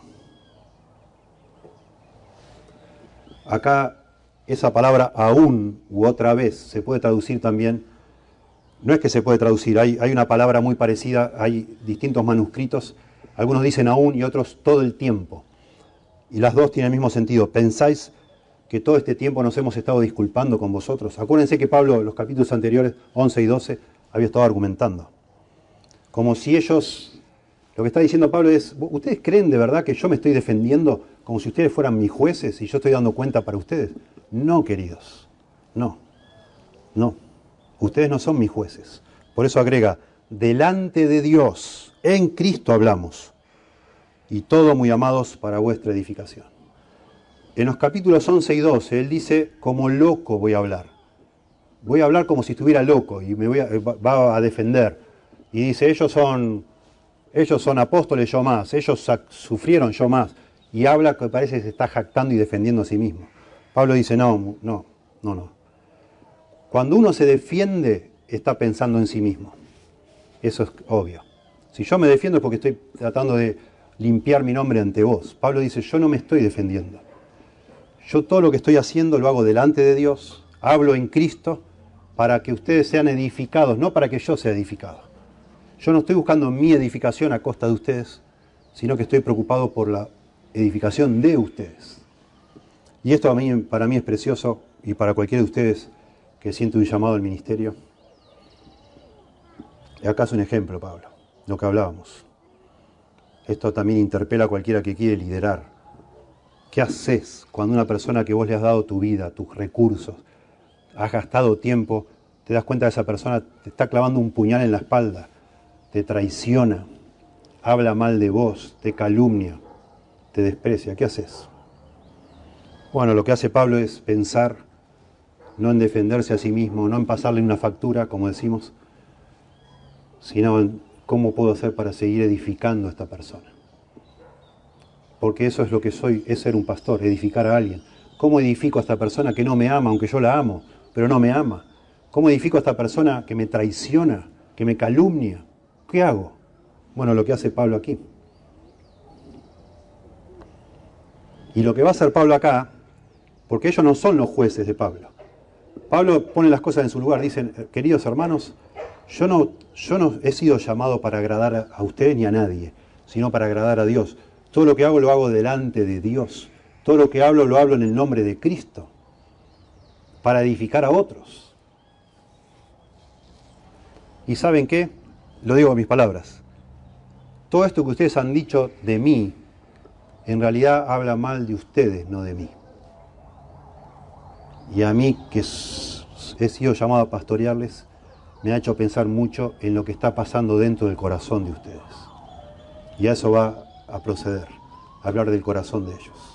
Acá esa palabra aún u otra vez se puede traducir también, no es que se puede traducir, hay una palabra muy parecida, hay distintos manuscritos, algunos dicen aún y otros todo el tiempo. Y las dos tienen el mismo sentido. ¿Pensáis que todo este tiempo nos hemos estado disculpando con vosotros? Acuérdense que Pablo, en los capítulos anteriores, 11 y 12, había estado argumentando. Como si ellos, lo que está diciendo Pablo es, ¿ustedes creen de verdad que yo me estoy defendiendo como si ustedes fueran mis jueces y yo estoy dando cuenta para ustedes? No, queridos, no. Ustedes no son mis jueces. Por eso agrega, delante de Dios, en Cristo hablamos, y todo muy amados para vuestra edificación. En los capítulos 11 y 12, él dice, como loco voy a hablar. Voy a hablar como si estuviera loco y va a defender. Y dice, ellos son apóstoles, yo más. Ellos sufrieron, yo más. Y habla que parece que se está jactando y defendiendo a sí mismo. Pablo dice, no. Cuando uno se defiende, está pensando en sí mismo. Eso es obvio. Si yo me defiendo es porque estoy tratando de limpiar mi nombre ante vos. Pablo dice, yo no me estoy defendiendo. Yo todo lo que estoy haciendo lo hago delante de Dios, hablo en Cristo para que ustedes sean edificados, no para que yo sea edificado. Yo no estoy buscando mi edificación a costa de ustedes, sino que estoy preocupado por la edificación de ustedes. Y esto para mí es precioso, y para cualquiera de ustedes que siente un llamado al ministerio. Y acá es un ejemplo, Pablo, lo que hablábamos. Esto también interpela a cualquiera que quiere liderar. ¿Qué haces cuando una persona que vos le has dado tu vida, tus recursos, has gastado tiempo, te das cuenta que esa persona te está clavando un puñal en la espalda, te traiciona, habla mal de vos, te calumnia? te desprecia, ¿qué haces? Bueno, lo que hace Pablo es pensar, no en defenderse a sí mismo, no en pasarle una factura, como decimos, sino en cómo puedo hacer para seguir edificando a esta persona. Porque eso es lo que soy, es ser un pastor, edificar a alguien. ¿Cómo edifico a esta persona que no me ama, aunque yo la amo, pero no me ama? ¿Cómo edifico a esta persona que me traiciona, que me calumnia? ¿Qué hago? Bueno, lo que hace Pablo aquí. Y lo que va a hacer Pablo acá, porque ellos no son los jueces de Pablo. Pablo pone las cosas en su lugar, dicen, queridos hermanos, yo no he sido llamado para agradar a ustedes ni a nadie, sino para agradar a Dios. Todo lo que hago lo hago delante de Dios. Todo lo que hablo lo hablo en el nombre de Cristo, para edificar a otros. ¿Y saben qué? Lo digo con mis palabras. Todo esto que ustedes han dicho de mí, en realidad habla mal de ustedes, no de mí. Y a mí, que he sido llamado a pastorearles, me ha hecho pensar mucho en lo que está pasando dentro del corazón de ustedes. Y a eso va a proceder, a hablar del corazón de ellos.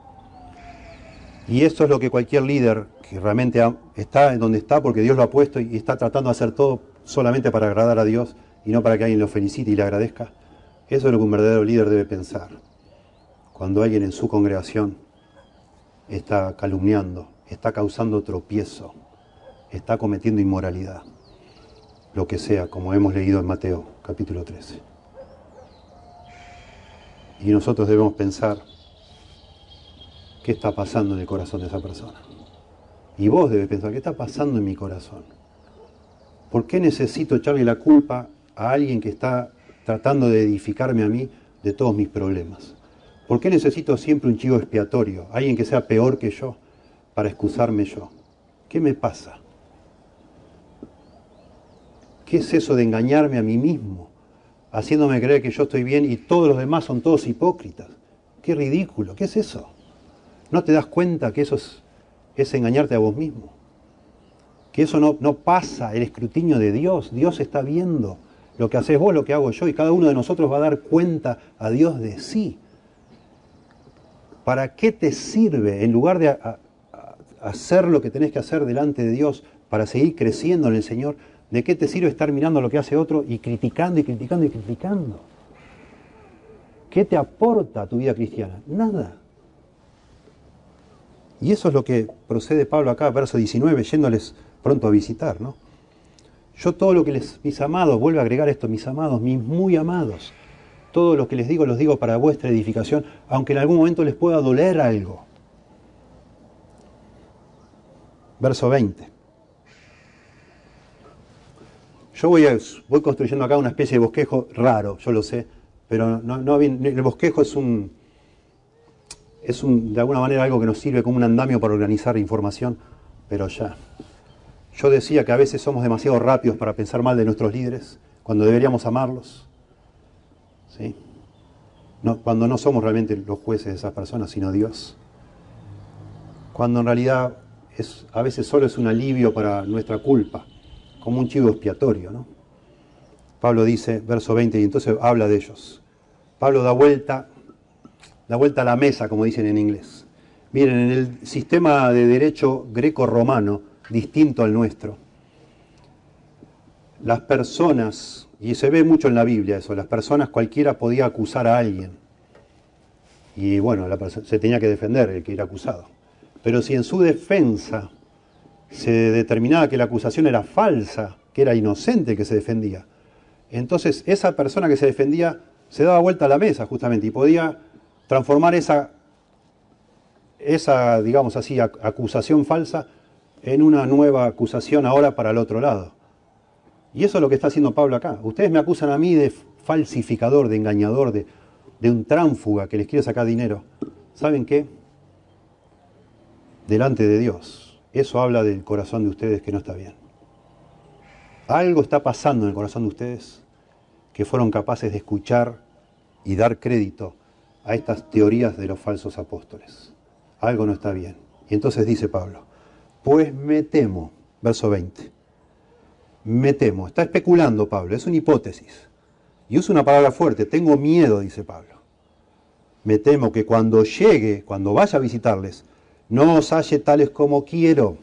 Y esto es lo que cualquier líder que realmente está en donde está porque Dios lo ha puesto y está tratando de hacer todo solamente para agradar a Dios y no para que alguien lo felicite y le agradezca. Eso es lo que un verdadero líder debe pensar. Cuando alguien en su congregación está calumniando, está causando tropiezo, está cometiendo inmoralidad, lo que sea, como hemos leído en Mateo, capítulo 13. Y nosotros debemos pensar qué está pasando en el corazón de esa persona. Y vos debes pensar, ¿qué está pasando en mi corazón? ¿Por qué necesito echarle la culpa a alguien que está tratando de edificarme a mí de todos mis problemas? ¿Por qué necesito siempre un chivo expiatorio? Alguien que sea peor que yo, para excusarme yo. ¿Qué me pasa? ¿Qué es eso de engañarme a mí mismo? Haciéndome creer que yo estoy bien y todos los demás son todos hipócritas. ¡Qué ridículo! ¿Qué es eso? ¿No te das cuenta que eso es engañarte a vos mismo? Que eso no pasa el escrutinio de Dios. Dios está viendo lo que haces vos, lo que hago yo, y cada uno de nosotros va a dar cuenta a Dios de sí. ¿Para qué te sirve, en lugar de hacer lo que tenés que hacer delante de Dios para seguir creciendo en el Señor, de qué te sirve estar mirando lo que hace otro y criticando y criticando y criticando? ¿Qué te aporta a tu vida cristiana? Nada. Y eso es lo que procede Pablo acá, verso 19, yéndoles pronto a visitar, ¿no? Yo todo lo que mis amados, vuelvo a agregar esto, mis amados, mis muy amados, todo lo que les digo, los digo para vuestra edificación, aunque en algún momento les pueda doler algo. Verso 20. Yo voy construyendo acá una especie de bosquejo raro, yo lo sé, pero el bosquejo es de alguna manera algo que nos sirve como un andamio para organizar información, pero ya. Yo decía que a veces somos demasiado rápidos para pensar mal de nuestros líderes, cuando deberíamos amarlos. ¿Sí? Cuando no somos realmente los jueces de esas personas, sino Dios. Cuando en realidad a veces solo es un alivio para nuestra culpa, como un chivo expiatorio, ¿no? Pablo dice, verso 20, y entonces habla de ellos. Pablo da vuelta a la mesa, como dicen en inglés. Miren, en el sistema de derecho greco-romano, distinto al nuestro, las personas, y se ve mucho en la Biblia eso, las personas, cualquiera podía acusar a alguien. Y bueno, se tenía que defender el que era acusado. Pero si en su defensa se determinaba que la acusación era falsa, que era inocente el que se defendía, entonces esa persona que se defendía se daba vuelta a la mesa justamente y podía transformar esa digamos así, acusación falsa en una nueva acusación ahora para el otro lado. Y eso es lo que está haciendo Pablo acá. Ustedes me acusan a mí de falsificador, de engañador, de un tránfuga que les quiere sacar dinero. ¿Saben qué? Delante de Dios. Eso habla del corazón de ustedes que no está bien. Algo está pasando en el corazón de ustedes que fueron capaces de escuchar y dar crédito a estas teorías de los falsos apóstoles. Algo no está bien. Y entonces dice Pablo, pues me temo, verso 20, me temo, está especulando Pablo, es una hipótesis. Y usa una palabra fuerte, tengo miedo, dice Pablo. Me temo que cuando llegue, cuando vaya a visitarles, no os halle tales como quiero.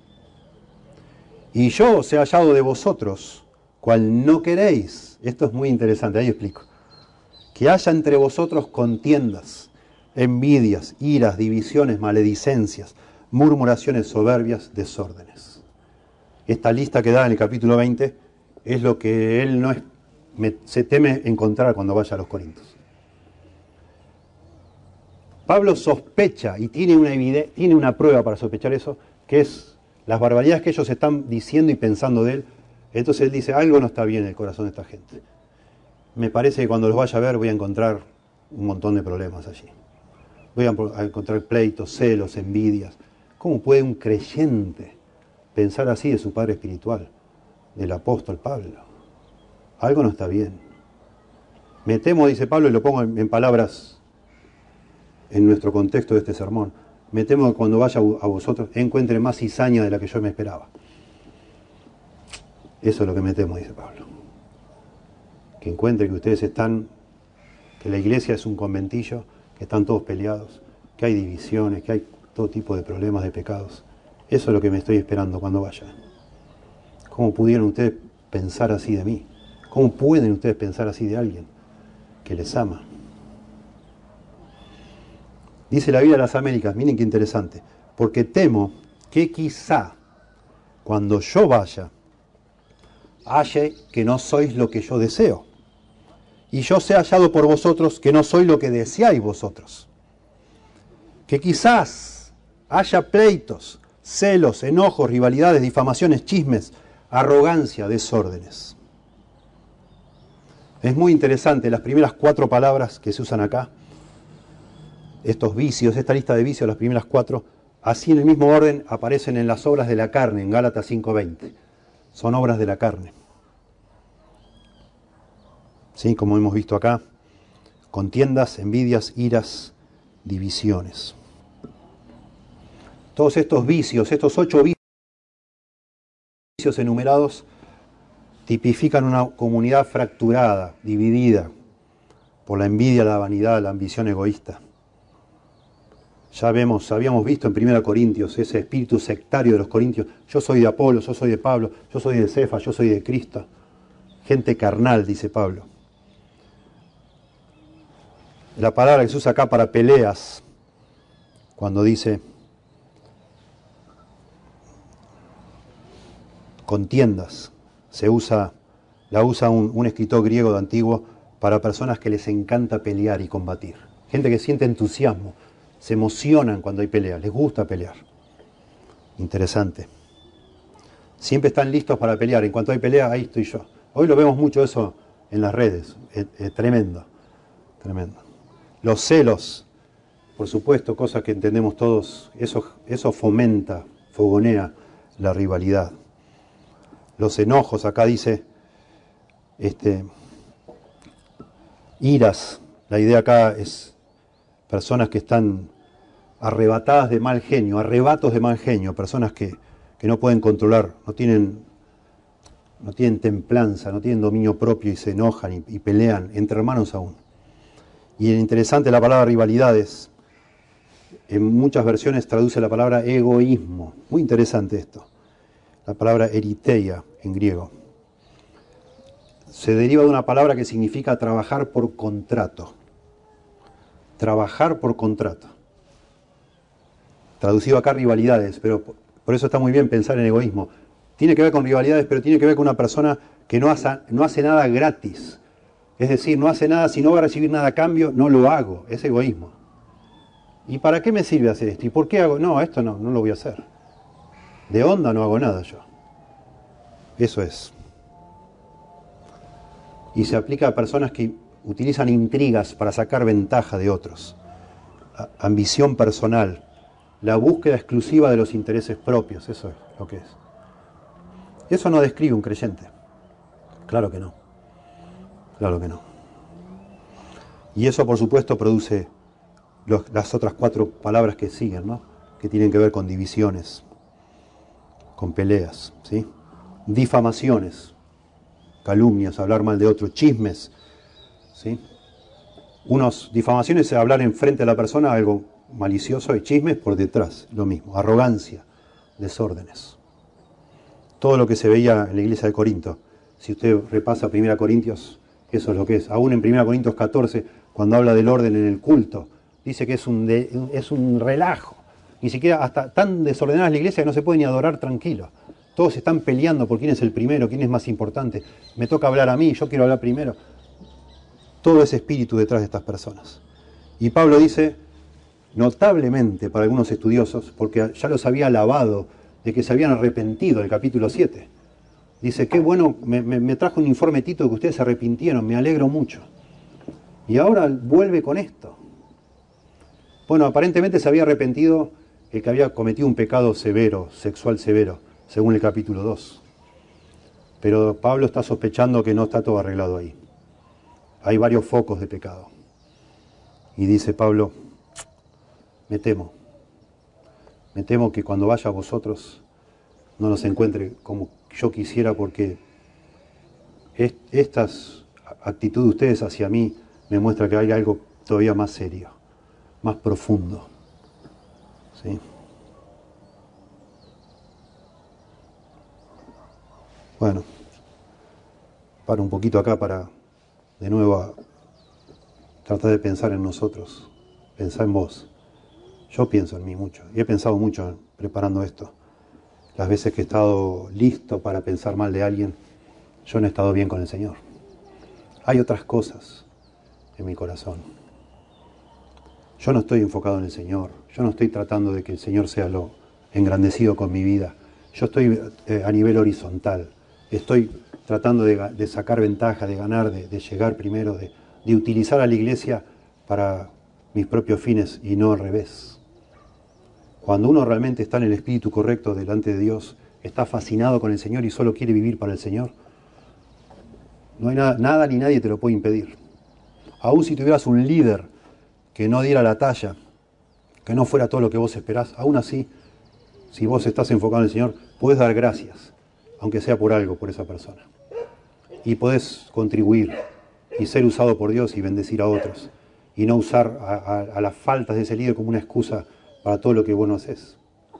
Y yo os he hallado de vosotros, cual no queréis. Esto es muy interesante, ahí explico. Que haya entre vosotros contiendas, envidias, iras, divisiones, maledicencias, murmuraciones soberbias, desórdenes. Esta lista que da en el capítulo 20 es lo que él se teme encontrar cuando vaya a los Corintios. Pablo sospecha, y tiene una prueba para sospechar eso, que es las barbaridades que ellos están diciendo y pensando de él. Entonces él dice, algo no está bien en el corazón de esta gente. Me parece que cuando los vaya a ver voy a encontrar un montón de problemas allí. Voy a encontrar pleitos, celos, envidias. ¿Cómo puede un creyente pensar así de su padre espiritual, del apóstol Pablo? Algo no está bien. Me temo, dice Pablo, y lo pongo en palabras en nuestro contexto de este sermón, me temo que cuando vaya a vosotros encuentre más cizaña de la que yo me esperaba. Eso es lo que me temo, dice Pablo. Que encuentre que ustedes que la iglesia es un conventillo, que están todos peleados, que hay divisiones, que hay todo tipo de problemas, de pecados. Eso es lo que me estoy esperando cuando vaya. ¿Cómo pudieron ustedes pensar así de mí? ¿Cómo pueden ustedes pensar así de alguien que les ama? Dice la Biblia de las Américas, miren qué interesante, porque temo que quizá cuando yo vaya, halle que no sois lo que yo deseo, y yo sea hallado por vosotros que no soy lo que deseáis vosotros. Que quizás haya pleitos, celos, enojos, rivalidades, difamaciones, chismes, arrogancia, desórdenes. Es muy interesante las primeras 4 palabras que se usan acá. Estos vicios, esta lista de vicios, las primeras 4, así en el mismo orden aparecen en las obras de la carne, en Gálatas 5:20. Son obras de la carne. ¿Sí? Como hemos visto acá, contiendas, envidias, iras, divisiones. Todos estos vicios, estos 8 vicios enumerados, tipifican una comunidad fracturada, dividida por la envidia, la vanidad, la ambición egoísta. Ya habíamos visto en 1 Corintios ese espíritu sectario de los corintios. Yo soy de Apolo, yo soy de Pablo, yo soy de Cefas, yo soy de Cristo. Gente carnal, dice Pablo. La palabra que se usa acá para peleas, cuando dice contiendas, la usa un escritor griego de antiguo para personas que les encanta pelear y combatir. Gente que siente entusiasmo. Se emocionan cuando hay peleas, les gusta pelear. Interesante. Siempre están listos para pelear. En cuanto hay pelea, ahí estoy yo. Hoy lo vemos mucho eso en las redes. Tremendo, tremendo. Los celos, por supuesto, cosas que entendemos todos, eso fomenta, fogonea la rivalidad. Los enojos, acá dice, iras. La idea acá es personas que están arrebatadas de mal genio, arrebatos de mal genio, personas que no pueden controlar, no tienen templanza, no tienen dominio propio y se enojan y pelean, entre hermanos aún. Y es interesante la palabra rivalidades, en muchas versiones traduce la palabra egoísmo, muy interesante esto, la palabra eriteia en griego. Se deriva de una palabra que significa trabajar por contrato. Trabajar por contrato. Traducido acá rivalidades, pero por eso está muy bien pensar en egoísmo. Tiene que ver con rivalidades, pero tiene que ver con una persona que no hace nada gratis. Es decir, no hace nada, si no va a recibir nada a cambio, no lo hago. Es egoísmo. ¿Y para qué me sirve hacer esto? ¿Y por qué hago? No, esto no lo voy a hacer. De onda no hago nada yo. Eso es. Y se aplica a personas que utilizan intrigas para sacar ventaja de otros. Ambición personal. La búsqueda exclusiva de los intereses propios. Eso es lo que es. Eso no describe un creyente. Claro que no. Claro que no. Y eso, por supuesto, produce las otras 4 palabras que siguen, ¿no? Que tienen que ver con divisiones, con peleas, ¿sí? Difamaciones, calumnias, hablar mal de otro, chismes, ¿sí? Difamaciones es hablar enfrente a la persona algo malicioso, y chismes por detrás, lo mismo. Arrogancia, desórdenes. Todo lo que se veía en la iglesia de Corinto. Si usted repasa 1 Corintios, eso es lo que es. Aún en 1 Corintios 14, cuando habla del orden en el culto, dice que es un relajo. Ni siquiera, hasta tan desordenada es la iglesia que no se puede ni adorar tranquilo. Todos están peleando por quién es el primero, quién es más importante. Me toca hablar a mí, yo quiero hablar primero. Todo ese espíritu detrás de estas personas. Y Pablo dice, notablemente para algunos estudiosos, porque ya los había alabado de que se habían arrepentido, el capítulo 7. Dice, qué bueno, me trajo un informe Tito de que ustedes se arrepintieron, me alegro mucho. Y ahora vuelve con esto. Bueno, aparentemente se había arrepentido el que había cometido un pecado severo, sexual severo, según el capítulo 2. Pero Pablo está sospechando que no está todo arreglado ahí. Hay varios focos de pecado. Y dice Pablo, me temo que cuando vaya a vosotros no los encuentre como yo quisiera, porque estas actitudes de ustedes hacia mí me muestra que hay algo todavía más serio, más profundo. ¿Sí? Bueno, paro un poquito acá para de nuevo tratar de pensar en nosotros, pensar en vos. Yo pienso en mí mucho, y he pensado mucho preparando esto. Las veces que he estado listo para pensar mal de alguien, yo no he estado bien con el Señor. Hay otras cosas en mi corazón. Yo no estoy enfocado en el Señor, yo no estoy tratando de que el Señor sea lo engrandecido con mi vida. Yo estoy a nivel horizontal, estoy tratando de sacar ventaja, de ganar, de llegar primero, de utilizar a la iglesia para mis propios fines y no al revés. Cuando uno realmente está en el espíritu correcto delante de Dios, está fascinado con el Señor y solo quiere vivir para el Señor, no hay nada ni nadie te lo puede impedir. Aún si tuvieras un líder que no diera la talla, que no fuera todo lo que vos esperás, aún así, si vos estás enfocado en el Señor, podés dar gracias, aunque sea por algo, por esa persona. Y podés contribuir y ser usado por Dios y bendecir a otros. Y no usar a las faltas de ese líder como una excusa para todo lo que vos no haces.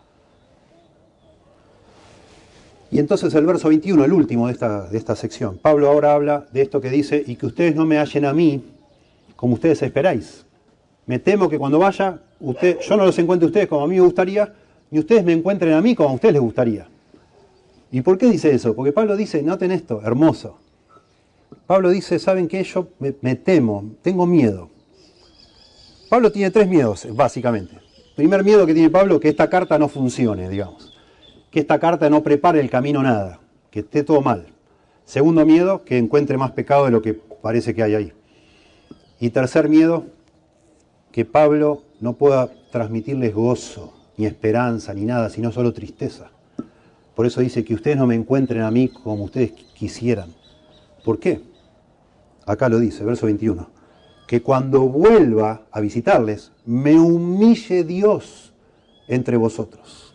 Y entonces el verso 21, el último de esta sección. Pablo ahora habla de esto que dice, y que ustedes no me hallen a mí como ustedes esperáis. Me temo que cuando vaya, yo no los encuentre a ustedes como a mí me gustaría, ni ustedes me encuentren a mí como a ustedes les gustaría. ¿Y por qué dice eso? Porque Pablo dice, noten esto, hermoso. Pablo dice, ¿saben qué? Yo me temo, tengo miedo. Pablo tiene 3 miedos, básicamente. Primer miedo que tiene Pablo, que esta carta no funcione, digamos. Que esta carta no prepare el camino a nada, que esté todo mal. Segundo miedo, que encuentre más pecado de lo que parece que hay ahí. Y tercer miedo, que Pablo no pueda transmitirles gozo, ni esperanza, ni nada, sino solo tristeza. Por eso dice que ustedes no me encuentren a mí como ustedes quisieran. ¿Por qué? Acá lo dice, verso 21. Que cuando vuelva a visitarles, me humille Dios entre vosotros.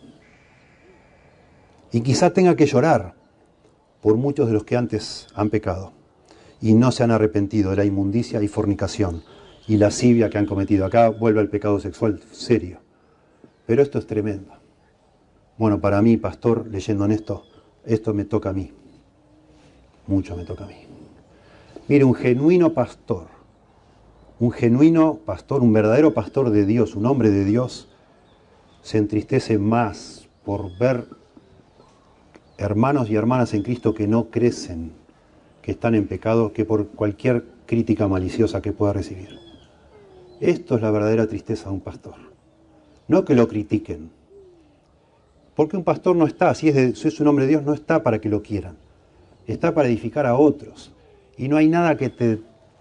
Y quizá tenga que llorar por muchos de los que antes han pecado y no se han arrepentido de la inmundicia y fornicación y lascivia que han cometido. Acá vuelve el pecado sexual serio. Pero esto es tremendo. Bueno, para mí, pastor, leyendo en esto me toca a mí. Mucho me toca a mí. Mire, un genuino pastor, un verdadero pastor de Dios, un hombre de Dios, se entristece más por ver hermanos y hermanas en Cristo que no crecen, que están en pecado, que por cualquier crítica maliciosa que pueda recibir. Esto es la verdadera tristeza de un pastor. No que lo critiquen. Porque un pastor no está, si es un hombre de Dios, no está para que lo quieran. Está para edificar a otros. Y no hay nada que te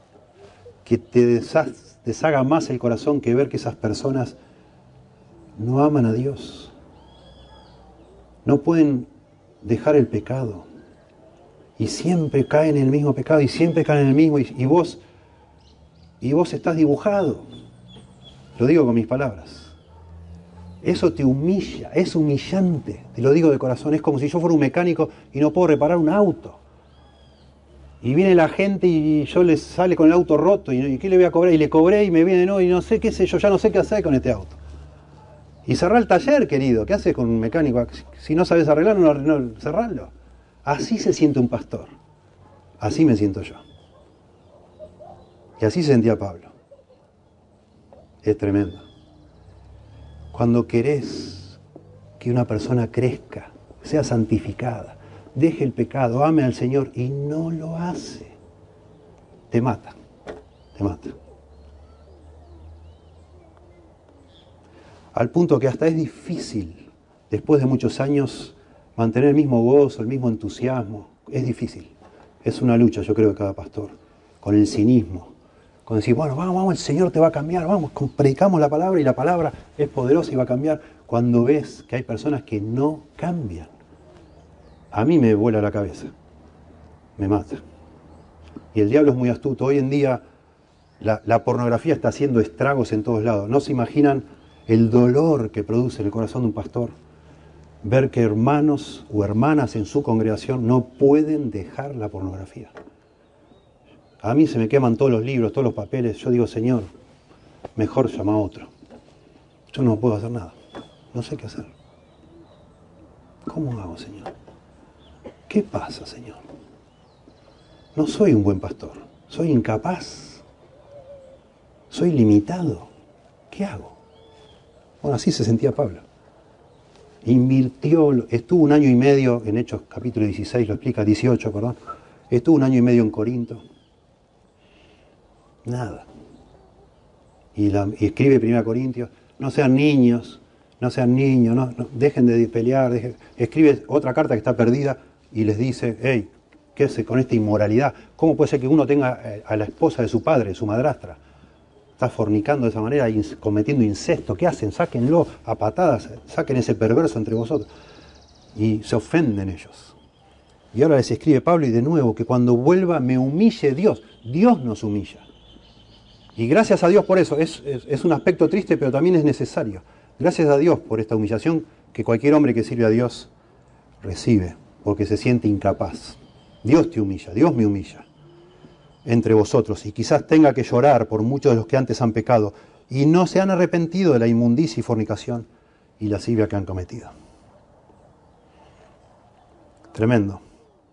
deshaga más el corazón que ver que esas personas no aman a Dios. No pueden dejar el pecado. Y siempre caen en el mismo pecado, y siempre caen en el mismo, y vos estás dibujado. Lo digo con mis palabras. Eso te humilla, es humillante, te lo digo de corazón, es como si yo fuera un mecánico y no puedo reparar un auto. Y viene la gente y yo les sale con el auto roto, y ¿qué le voy a cobrar? Y le cobré y me viene, no, y no sé qué sé yo, ya no sé qué hacer con este auto. Y cerrá el taller, querido, ¿qué haces con un mecánico? Si no sabes arreglarlo, no cerrarlo. Así se siente un pastor. Así me siento yo. Y así se sentía Pablo. Es tremendo. Cuando querés que una persona crezca, sea santificada, deje el pecado, ame al Señor y no lo hace, te mata, te mata. Al punto que hasta es difícil, después de muchos años, mantener el mismo gozo, el mismo entusiasmo. Es difícil. Es una lucha, yo creo, de cada pastor, con el cinismo. Con decir, bueno, vamos, el Señor te va a cambiar, vamos, predicamos la palabra y la palabra es poderosa y va a cambiar. Cuando ves que hay personas que no cambian, a mí me vuela la cabeza, me mata. Y el diablo es muy astuto. Hoy en día la pornografía está haciendo estragos en todos lados. No se imaginan el dolor que produce en el corazón de un pastor ver que hermanos o hermanas en su congregación no pueden dejar la pornografía. A mí se me queman todos los libros, todos los papeles. Yo digo, Señor, mejor llama a otro. Yo no puedo hacer nada. No sé qué hacer. ¿Cómo hago, Señor? ¿Qué pasa, Señor? No soy un buen pastor. Soy incapaz. Soy limitado. ¿Qué hago? Bueno, así se sentía Pablo. Invirtió, estuvo 1 año y medio en Hechos capítulo 16, lo explica, 18, perdón. Estuvo 1 año y medio en Corinto. Nada. Y escribe 1 Corintios, no sean niños, no, dejen de pelear. Escribe otra carta que está perdida y les dice, hey, ¿qué hace con esta inmoralidad? ¿Cómo puede ser que uno tenga a la esposa de su padre, su madrastra? Está fornicando de esa manera, cometiendo incesto. ¿Qué hacen? Sáquenlo a patadas, saquen ese perverso entre vosotros. Y se ofenden ellos. Y ahora les escribe Pablo, y de nuevo, que cuando vuelva me humille Dios. Dios nos humilla. Y gracias a Dios por eso. Es un aspecto triste, pero también es necesario. Gracias a Dios por esta humillación que cualquier hombre que sirve a Dios recibe, porque se siente incapaz. Dios te humilla, Dios me humilla entre vosotros, y quizás tenga que llorar por muchos de los que antes han pecado y no se han arrepentido de la inmundicia y fornicación y lascivia que han cometido. Tremendo.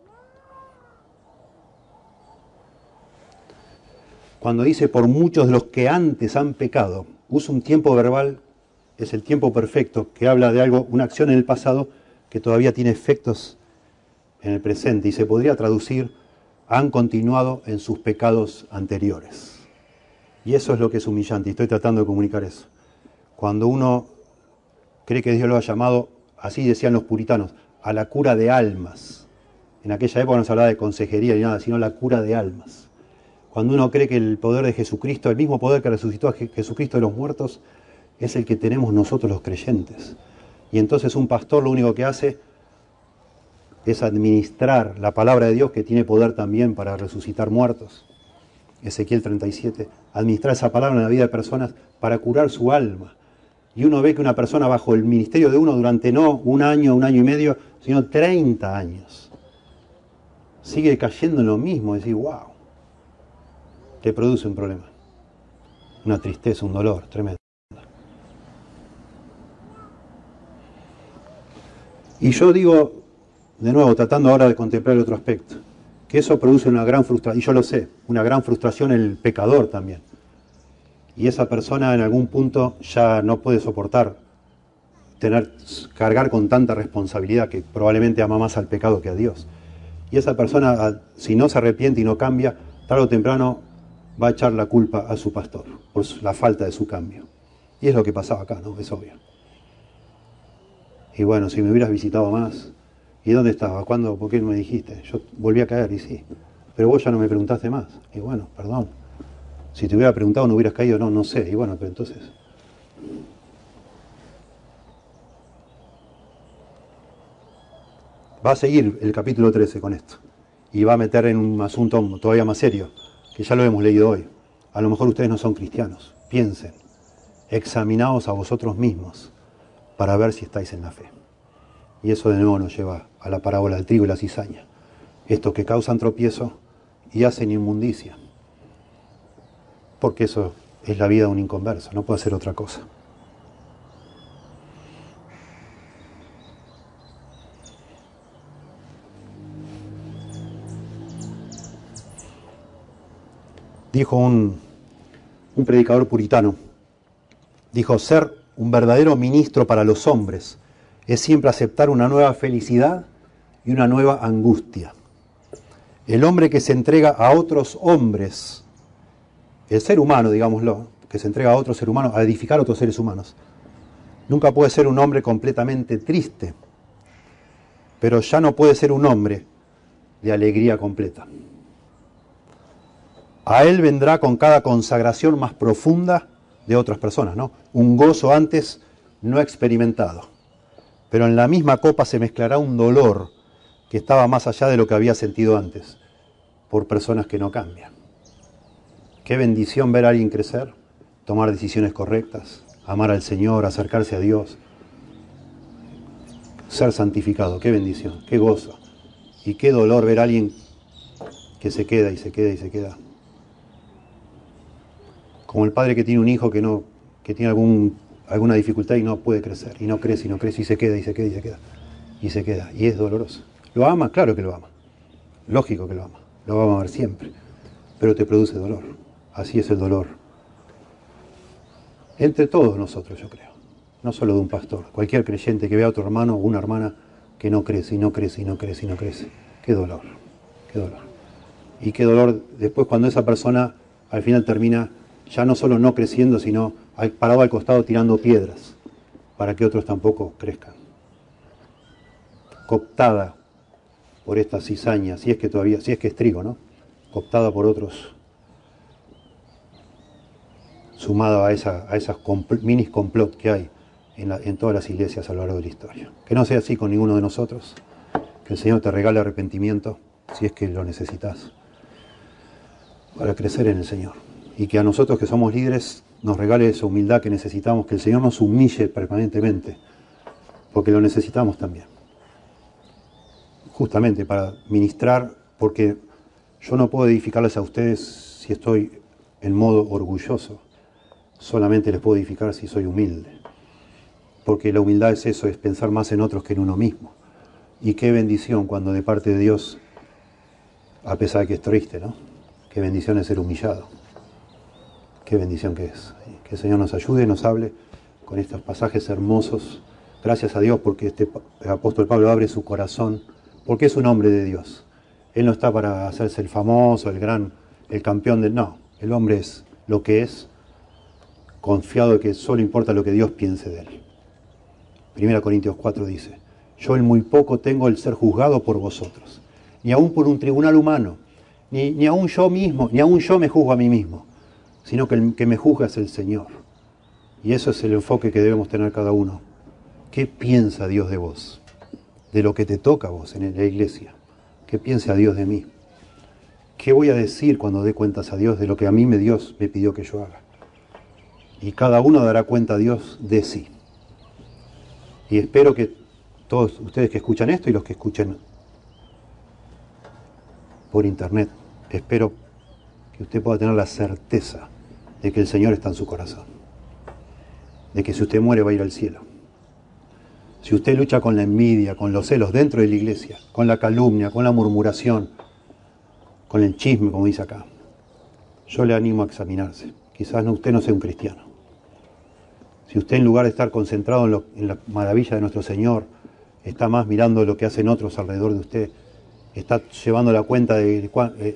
Cuando dice por muchos de los que antes han pecado, usa un tiempo verbal, es el tiempo perfecto, que habla de algo, una acción en el pasado que todavía tiene efectos en el presente, y se podría traducir: han continuado en sus pecados anteriores. Y eso es lo que es humillante, y estoy tratando de comunicar eso. Cuando uno cree que Dios lo ha llamado, así decían los puritanos, a la cura de almas. En aquella época no se hablaba de consejería ni nada, sino la cura de almas. Cuando uno cree que el poder de Jesucristo, el mismo poder que resucitó a Jesucristo de los muertos, es el que tenemos nosotros los creyentes. Y entonces un pastor lo único que hace es administrar la palabra de Dios, que tiene poder también para resucitar muertos. Ezequiel 37, administrar esa palabra en la vida de personas para curar su alma. Y uno ve que una persona bajo el ministerio de uno durante no 1 año, 1 año y medio, sino 30 años, sigue cayendo en lo mismo, y decir, wow, te produce un problema, una tristeza, un dolor tremendo. Y yo digo, de nuevo, tratando ahora de contemplar el otro aspecto, que eso produce una gran frustración, y yo lo sé, una gran frustración en el pecador también. Y esa persona en algún punto ya no puede soportar cargar con tanta responsabilidad, que probablemente ama más al pecado que a Dios. Y esa persona, si no se arrepiente y no cambia, tarde o temprano va a echar la culpa a su pastor por la falta de su cambio. Y es lo que pasaba acá, ¿no? Es obvio. Y bueno, si me hubieras visitado más, ¿y dónde estaba? ¿Cuándo? ¿Por qué no me dijiste? Yo volví a caer, y sí, pero vos ya no me preguntaste más. Y bueno, perdón. Si te hubiera preguntado no hubieras caído, no sé. Y bueno, pero entonces... Va a seguir el capítulo 13 con esto. Y va a meter en un asunto todavía más serio, que ya lo hemos leído hoy. A lo mejor ustedes no son cristianos. Piensen, examinaos a vosotros mismos para ver si estáis en la fe. Y eso de nuevo nos lleva a la parábola del trigo y la cizaña. Estos que causan tropiezo y hacen inmundicia. Porque eso es la vida de un inconverso, no puede hacer otra cosa. Dijo un predicador puritano, dijo, ser un verdadero ministro para los hombres es siempre aceptar una nueva felicidad y una nueva angustia. El hombre que se entrega a otros hombres, el ser humano, digámoslo, que se entrega a otro ser humano, a edificar a otros seres humanos, nunca puede ser un hombre completamente triste, pero ya no puede ser un hombre de alegría completa. A él vendrá con cada consagración más profunda de otras personas, ¿no? Un gozo antes no experimentado. Pero en la misma copa se mezclará un dolor que estaba más allá de lo que había sentido antes, por personas que no cambian. Qué bendición ver a alguien crecer, tomar decisiones correctas, amar al Señor, acercarse a Dios, ser santificado. Qué bendición, qué gozo. Y qué dolor ver a alguien que se queda y se queda y se queda. Como el padre que tiene un hijo que tiene alguna dificultad y no puede crecer, y no crece, y no crece, y se queda, y se queda, y se queda, y se queda, y es doloroso. ¿Lo ama? Claro que lo ama. Lógico que lo ama. Lo va a amar siempre. Pero te produce dolor. Así es el dolor. Entre todos nosotros, yo creo. No solo de un pastor. Cualquier creyente que vea a otro hermano o una hermana que no crece, y no crece, y no crece, y no crece. Qué dolor. Qué dolor. Y qué dolor después cuando esa persona al final termina ya no solo no creciendo, sino parado al costado tirando piedras para que otros tampoco crezcan. Cooptada por esta cizaña, si es que es trigo, ¿no? Cooptada por otros, sumada a esas minis complot que hay en todas las iglesias a lo largo de la historia. Que no sea así con ninguno de nosotros, que el Señor te regale arrepentimiento, si es que lo necesitas, para crecer en el Señor. Y que a nosotros que somos líderes nos regale esa humildad que necesitamos, que el Señor nos humille permanentemente, porque lo necesitamos también. Justamente para ministrar, porque yo no puedo edificarles a ustedes si estoy en modo orgulloso, solamente les puedo edificar si soy humilde. Porque la humildad es eso, es pensar más en otros que en uno mismo. Y qué bendición cuando de parte de Dios, a pesar de que es triste, ¿no? Qué bendición es ser humillado. Qué bendición que es. Que el Señor nos ayude, nos hable con estos pasajes hermosos. Gracias a Dios porque el apóstol Pablo abre su corazón, porque es un hombre de Dios. Él no está para hacerse el famoso, el campeón del... No, el hombre es lo que es, confiado de que solo importa lo que Dios piense de él. 1 Corintios 4 dice, yo en muy poco tengo el ser juzgado por vosotros, ni aun por un tribunal humano, ni aun yo mismo, ni aun yo me juzgo a mí mismo, sino que el que me juzga es el Señor. Y eso es el enfoque que debemos tener cada uno. ¿Qué piensa Dios de vos? De lo que te toca a vos en la iglesia. ¿Qué piensa Dios de mí? ¿Qué voy a decir cuando dé cuentas a Dios de lo que a mí Dios me pidió que yo haga? Y cada uno dará cuenta a Dios de sí. Y espero que todos ustedes que escuchan esto y los que escuchen por internet, espero que usted pueda tener la certeza de que el Señor está en su corazón. De que si usted muere va a ir al cielo. Si usted lucha con la envidia, con los celos dentro de la iglesia, con la calumnia, con la murmuración, con el chisme, como dice acá, yo le animo a examinarse. Quizás usted no sea un cristiano. Si usted en lugar de estar concentrado en la maravilla de nuestro Señor, está más mirando lo que hacen otros alrededor de usted, está llevando la cuenta de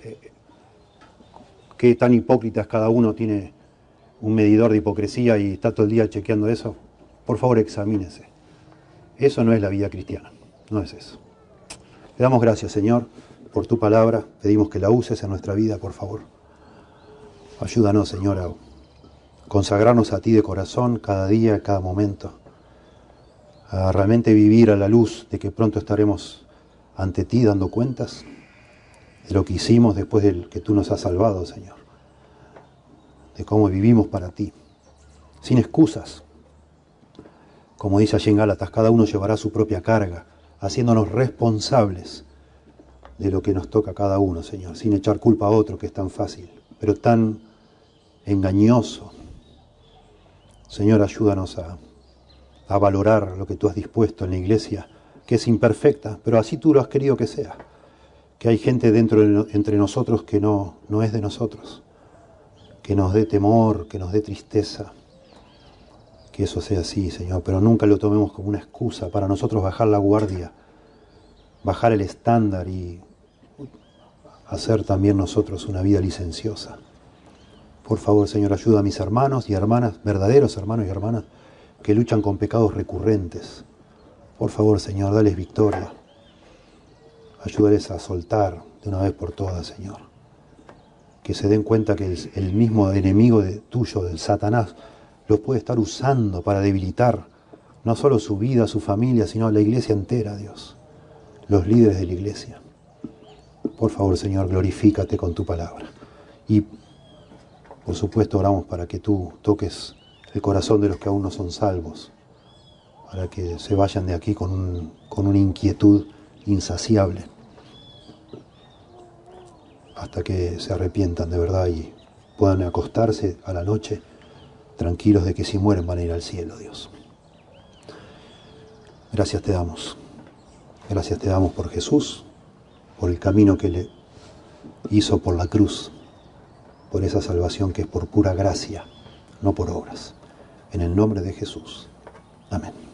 qué tan hipócritas cada uno, tiene un medidor de hipocresía y está todo el día chequeando eso, por favor examínese. Eso no es la vida cristiana, no es eso. Le damos gracias, Señor, por tu palabra, pedimos que la uses en nuestra vida, por favor. Ayúdanos, Señor, a consagrarnos a ti de corazón cada día, cada momento, a realmente vivir a la luz de que pronto estaremos ante ti dando cuentas de lo que hicimos después de que tú nos has salvado, Señor, de cómo vivimos para ti, sin excusas. Como dice allí en Gálatas, cada uno llevará su propia carga, haciéndonos responsables de lo que nos toca a cada uno, Señor, sin echar culpa a otro, que es tan fácil, pero tan engañoso. Señor, ayúdanos a valorar lo que tú has dispuesto en la iglesia, que es imperfecta, pero así tú lo has querido que sea. Que hay gente entre nosotros que no es de nosotros, que nos dé temor, que nos dé tristeza. Que eso sea así, Señor, pero nunca lo tomemos como una excusa para nosotros bajar la guardia, bajar el estándar y hacer también nosotros una vida licenciosa. Por favor, Señor, ayuda a mis hermanos y hermanas, verdaderos hermanos y hermanas, que luchan con pecados recurrentes. Por favor, Señor, dales victoria. Ayúdales a soltar de una vez por todas, Señor. Que se den cuenta que el mismo enemigo tuyo, del Satanás, los puede estar usando para debilitar no solo su vida, su familia, sino la iglesia entera, Dios. Los líderes de la iglesia. Por favor, Señor, glorifícate con tu palabra. Y, por supuesto, oramos para que tú toques el corazón de los que aún no son salvos, para que se vayan de aquí con una inquietud insaciable, hasta que se arrepientan de verdad y puedan acostarse a la noche tranquilos de que si mueren van a ir al cielo, Dios. Gracias te damos. Gracias te damos por Jesús, por el camino que le hizo por la cruz, por esa salvación que es por pura gracia, no por obras. En el nombre de Jesús. Amén.